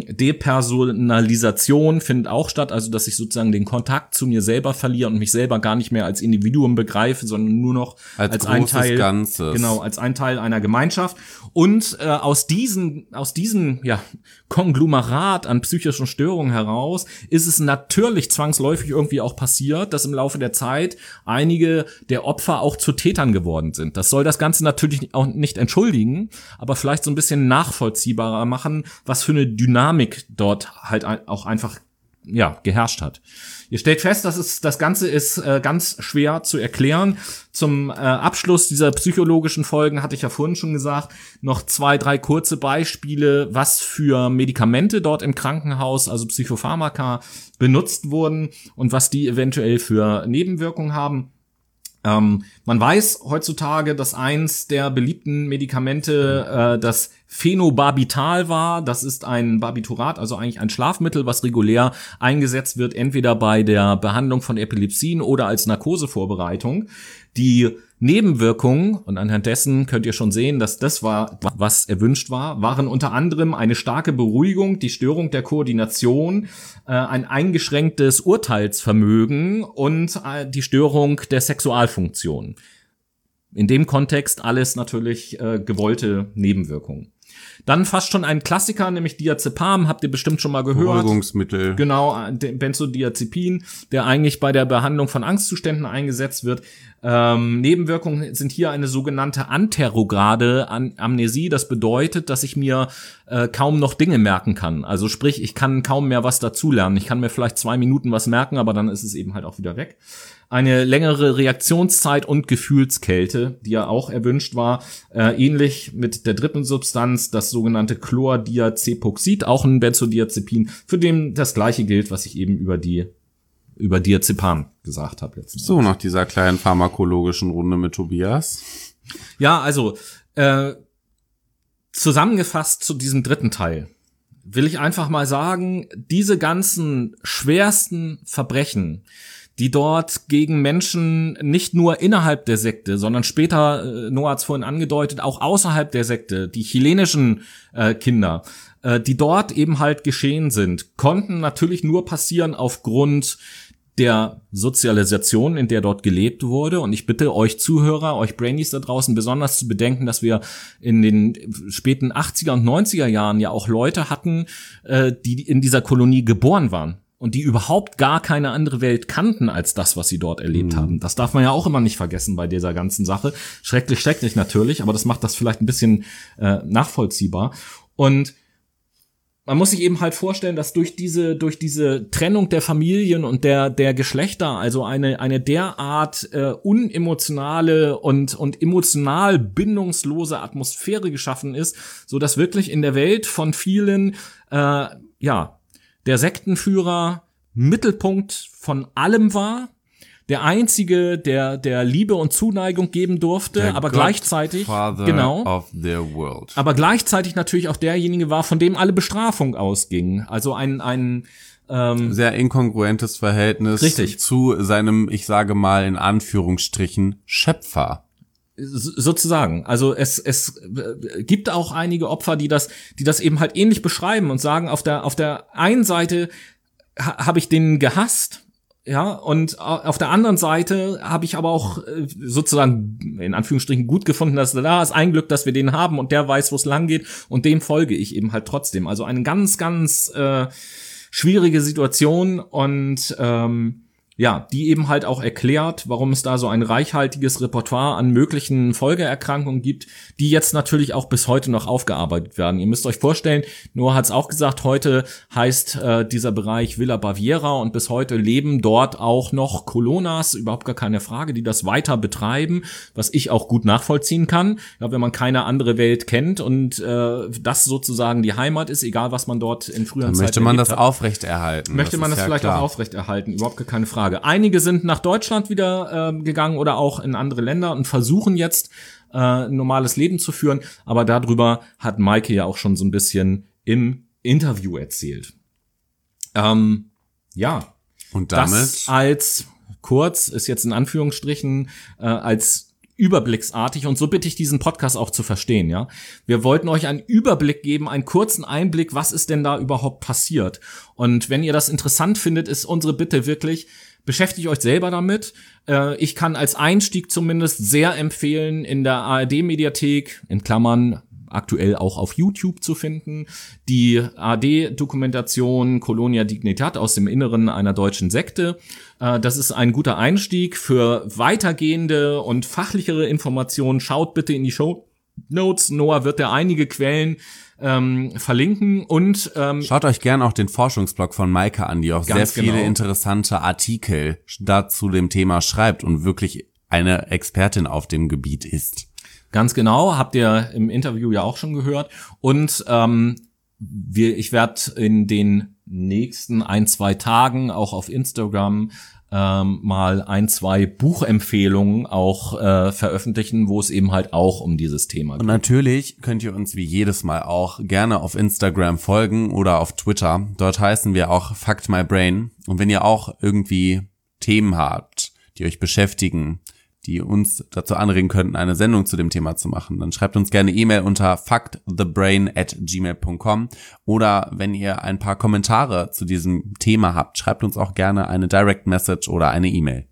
Speaker 3: Depersonalisation findet auch statt, also dass ich sozusagen den Kontakt zu mir selber verliere und mich selber gar nicht mehr als Individuum begreife, sondern nur noch als, als ein Teil,
Speaker 1: Ganzes.
Speaker 3: Genau, als ein Teil einer Gemeinschaft. Und äh, aus diesen, aus diesem ja Konglomerat an psychischen Störungen heraus ist es natürlich zwangsläufig irgendwie auch passiert, dass im Laufe der Zeit einige der Opfer auch zu Tätern geworden sind. Das soll das Ganze natürlich auch nicht entschuldigen, aber vielleicht so ein bisschen nachvollziehbarer machen, was für eine Dynamik dort halt auch einfach ja geherrscht hat. Ihr stellt fest, dass es das Ganze ist äh, ganz schwer zu erklären. Zum äh, Abschluss dieser psychologischen Folgen hatte ich ja vorhin schon gesagt, noch zwei, drei kurze Beispiele, was für Medikamente dort im Krankenhaus, also Psychopharmaka, benutzt wurden und was die eventuell für Nebenwirkungen haben. Ähm, man weiß heutzutage, dass eins der beliebten Medikamente äh, das Phenobarbital war. Das ist ein Barbiturat, also eigentlich ein Schlafmittel, was regulär eingesetzt wird, entweder bei der Behandlung von Epilepsien oder als Narkosevorbereitung. Die Nebenwirkungen, und anhand dessen könnt ihr schon sehen, dass das war, was erwünscht war, waren unter anderem eine starke Beruhigung, die Störung der Koordination, äh, ein eingeschränktes Urteilsvermögen und äh, die Störung der Sexualfunktion. In dem Kontext alles natürlich äh, gewollte Nebenwirkungen. Dann fast schon ein Klassiker, nämlich Diazepam, habt ihr bestimmt schon mal gehört.
Speaker 1: Beruhigungsmittel.
Speaker 3: Genau, Benzodiazepin, der eigentlich bei der Behandlung von Angstzuständen eingesetzt wird. Ähm, Nebenwirkungen sind hier eine sogenannte anterograde Amnesie. Das bedeutet, dass ich mir äh, kaum noch Dinge merken kann. Also sprich, ich kann kaum mehr was dazulernen. Ich kann mir vielleicht zwei Minuten was merken, aber dann ist es eben halt auch wieder weg. eine längere Reaktionszeit und Gefühlskälte, die ja auch erwünscht war. Äh, ähnlich mit der dritten Substanz, das sogenannte Chlordiazepoxid, auch ein Benzodiazepin, für den das gleiche gilt, was ich eben über die über Diazepam gesagt habe.
Speaker 1: So, nach dieser kleinen pharmakologischen Runde mit Tobias.
Speaker 3: Ja, also äh, zusammengefasst zu diesem dritten Teil will ich einfach mal sagen, diese ganzen schwersten Verbrechen, die dort gegen Menschen nicht nur innerhalb der Sekte, sondern später, Noah hat es vorhin angedeutet, auch außerhalb der Sekte, die chilenischen äh, Kinder, äh, die dort eben halt geschehen sind, konnten natürlich nur passieren aufgrund der Sozialisation, in der dort gelebt wurde. Und ich bitte euch Zuhörer, euch Brainies da draußen besonders zu bedenken, dass wir in den späten achtziger und neunziger Jahren ja auch Leute hatten, äh, die in dieser Kolonie geboren waren und die überhaupt gar keine andere Welt kannten als das, was sie dort erlebt mhm. haben. Das darf man ja auch immer nicht vergessen bei dieser ganzen Sache. Schrecklich, schrecklich natürlich, aber das macht das vielleicht ein bisschen äh, nachvollziehbar. Und man muss sich eben halt vorstellen, dass durch diese durch diese Trennung der Familien und der der Geschlechter, also eine eine derart äh, unemotionale und und emotional bindungslose Atmosphäre geschaffen ist, so dass wirklich in der Welt von vielen äh, ja der Sektenführer Mittelpunkt von allem war, der einzige, der der Liebe und Zuneigung geben durfte,
Speaker 1: der
Speaker 3: aber gleichzeitig genau
Speaker 1: of the world.
Speaker 3: aber gleichzeitig natürlich auch derjenige war, von dem alle Bestrafung ausging. Also ein ein ähm,
Speaker 1: sehr inkongruentes Verhältnis
Speaker 3: richtig.
Speaker 1: zu seinem, ich sage mal in Anführungsstrichen, Schöpfer.
Speaker 3: Sozusagen. Also es es gibt auch einige Opfer, die das die das eben halt ähnlich beschreiben und sagen, auf der auf der einen Seite ha, habe ich den gehasst. Ja, und auf der anderen Seite habe ich aber auch sozusagen in Anführungsstrichen gut gefunden, dass da ist ein Glück, dass wir den haben und der weiß, wo es lang geht und dem folge ich eben halt trotzdem. Also eine ganz, ganz äh, schwierige Situation und ähm, ja, die eben halt auch erklärt, warum es da so ein reichhaltiges Repertoire an möglichen Folgeerkrankungen gibt, die jetzt natürlich auch bis heute noch aufgearbeitet werden. Ihr müsst euch vorstellen, Noah hat es auch gesagt, heute heißt äh, dieser Bereich Villa Baviera und bis heute leben dort auch noch Colonas, überhaupt gar keine Frage, die das weiter betreiben, was ich auch gut nachvollziehen kann. Ja, wenn man keine andere Welt kennt und äh, das sozusagen die Heimat ist, egal was man dort in früheren Zeiten
Speaker 1: möchte man das
Speaker 3: hat,
Speaker 1: aufrechterhalten.
Speaker 3: Möchte man das, das vielleicht klar. auch aufrechterhalten, überhaupt gar keine Frage. Einige sind nach Deutschland wieder äh, gegangen oder auch in andere Länder und versuchen jetzt äh, ein normales Leben zu führen. Aber darüber hat Maike ja auch schon so ein bisschen im Interview erzählt. Ähm, ja.
Speaker 1: Und damit?
Speaker 3: Das als kurz, ist jetzt in Anführungsstrichen, äh, als überblicksartig und so bitte ich diesen Podcast auch zu verstehen, ja. Wir wollten euch einen Überblick geben, einen kurzen Einblick, was ist denn da überhaupt passiert. Und wenn ihr das interessant findet, ist unsere Bitte wirklich, beschäftigt euch selber damit. Äh, ich kann als Einstieg zumindest sehr empfehlen, in der A R D-Mediathek, in Klammern, aktuell auch auf YouTube zu finden, die A R D-Dokumentation Colonia Dignitat aus dem Inneren einer deutschen Sekte. Äh, das ist ein guter Einstieg für weitergehende und fachlichere Informationen. Schaut bitte in die Show Notes. Noah wird da einige Quellen ähm, verlinken und ähm,
Speaker 1: schaut euch gerne auch den Forschungsblog von Maike an, die auch sehr viele
Speaker 3: genau.
Speaker 1: interessante Artikel dazu dem Thema schreibt und wirklich eine Expertin auf dem Gebiet ist.
Speaker 3: Ganz genau, habt ihr im Interview ja auch schon gehört. Und ähm, wir, ich werde in den nächsten ein, zwei Tagen auch auf Instagram ähm, mal ein, zwei Buchempfehlungen auch äh, veröffentlichen, wo es eben halt auch um dieses Thema geht.
Speaker 1: Und natürlich könnt ihr uns wie jedes Mal auch gerne auf Instagram folgen oder auf Twitter. Dort heißen wir auch Fucked My Brain. Und wenn ihr auch irgendwie Themen habt, die euch beschäftigen, die uns dazu anregen könnten, eine Sendung zu dem Thema zu machen, dann schreibt uns gerne E-Mail unter fuckedthebrain at gmail punkt com oder wenn ihr ein paar Kommentare zu diesem Thema habt, schreibt uns auch gerne eine Direct Message oder eine E-Mail.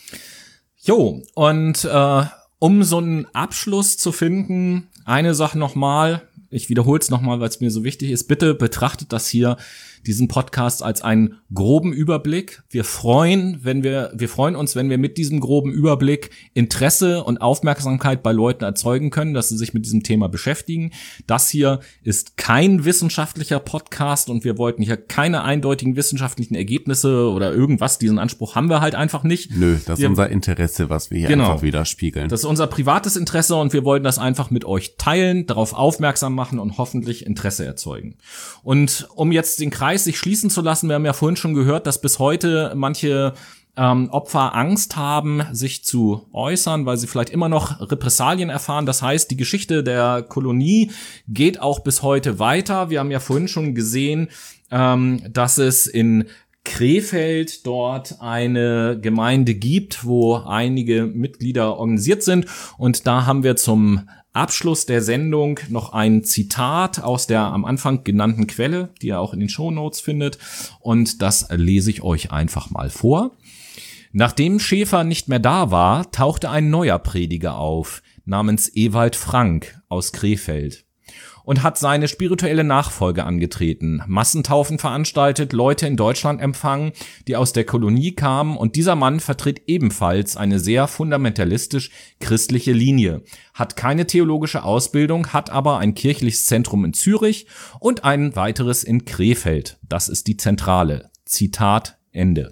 Speaker 3: Jo, und äh, um so einen Abschluss zu finden, eine Sache nochmal, ich wiederhole es nochmal, weil es mir so wichtig ist, bitte betrachtet das hier diesen Podcast als einen groben Überblick. Wir freuen, wenn wir, wir freuen uns, wenn wir mit diesem groben Überblick Interesse und Aufmerksamkeit bei Leuten erzeugen können, dass sie sich mit diesem Thema beschäftigen. Das hier ist kein wissenschaftlicher Podcast und wir wollten hier keine eindeutigen wissenschaftlichen Ergebnisse oder irgendwas. Diesen Anspruch haben wir halt einfach nicht.
Speaker 1: Nö, das ist
Speaker 3: wir,
Speaker 1: unser Interesse, was wir hier
Speaker 3: genau.
Speaker 1: einfach widerspiegeln.
Speaker 3: Das ist unser privates Interesse und wir wollten das einfach mit euch teilen, darauf aufmerksam machen und hoffentlich Interesse erzeugen. Und um jetzt den Kreis sich schließen zu lassen, wir haben ja vorhin schon gehört, dass bis heute manche ähm, Opfer Angst haben, sich zu äußern, weil sie vielleicht immer noch Repressalien erfahren. Das heißt, die Geschichte der Kolonie geht auch bis heute weiter. Wir haben ja vorhin schon gesehen, ähm, dass es in Krefeld dort eine Gemeinde gibt, wo einige Mitglieder organisiert sind. Und da haben wir zum Abschluss der Sendung noch ein Zitat aus der am Anfang genannten Quelle, die ihr auch in den Shownotes findet. Und das lese ich euch einfach mal vor. Nachdem Schäfer nicht mehr da war, tauchte ein neuer Prediger auf, namens Ewald Frank aus Krefeld, und hat seine spirituelle Nachfolge angetreten, Massentaufen veranstaltet, Leute in Deutschland empfangen, die aus der Kolonie kamen, und dieser Mann vertritt ebenfalls eine sehr fundamentalistisch-christliche Linie, hat keine theologische Ausbildung, hat aber ein kirchliches Zentrum in Zürich und ein weiteres in Krefeld. Das ist die Zentrale. Zitat Ende.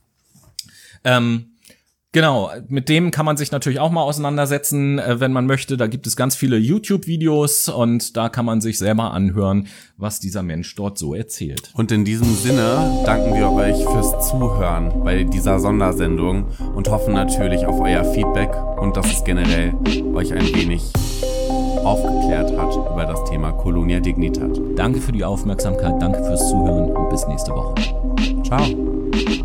Speaker 3: Ähm, Genau, mit dem kann man sich natürlich auch mal auseinandersetzen, wenn man möchte. Da gibt es ganz viele YouTube-Videos und da kann man sich selber anhören, was dieser Mensch dort so erzählt.
Speaker 1: Und in diesem Sinne danken wir euch fürs Zuhören bei dieser Sondersendung und hoffen natürlich auf euer Feedback und dass es generell euch ein wenig aufgeklärt hat über das Thema Colonia Dignitat.
Speaker 3: Danke für die Aufmerksamkeit, danke fürs Zuhören und bis nächste Woche.
Speaker 1: Ciao.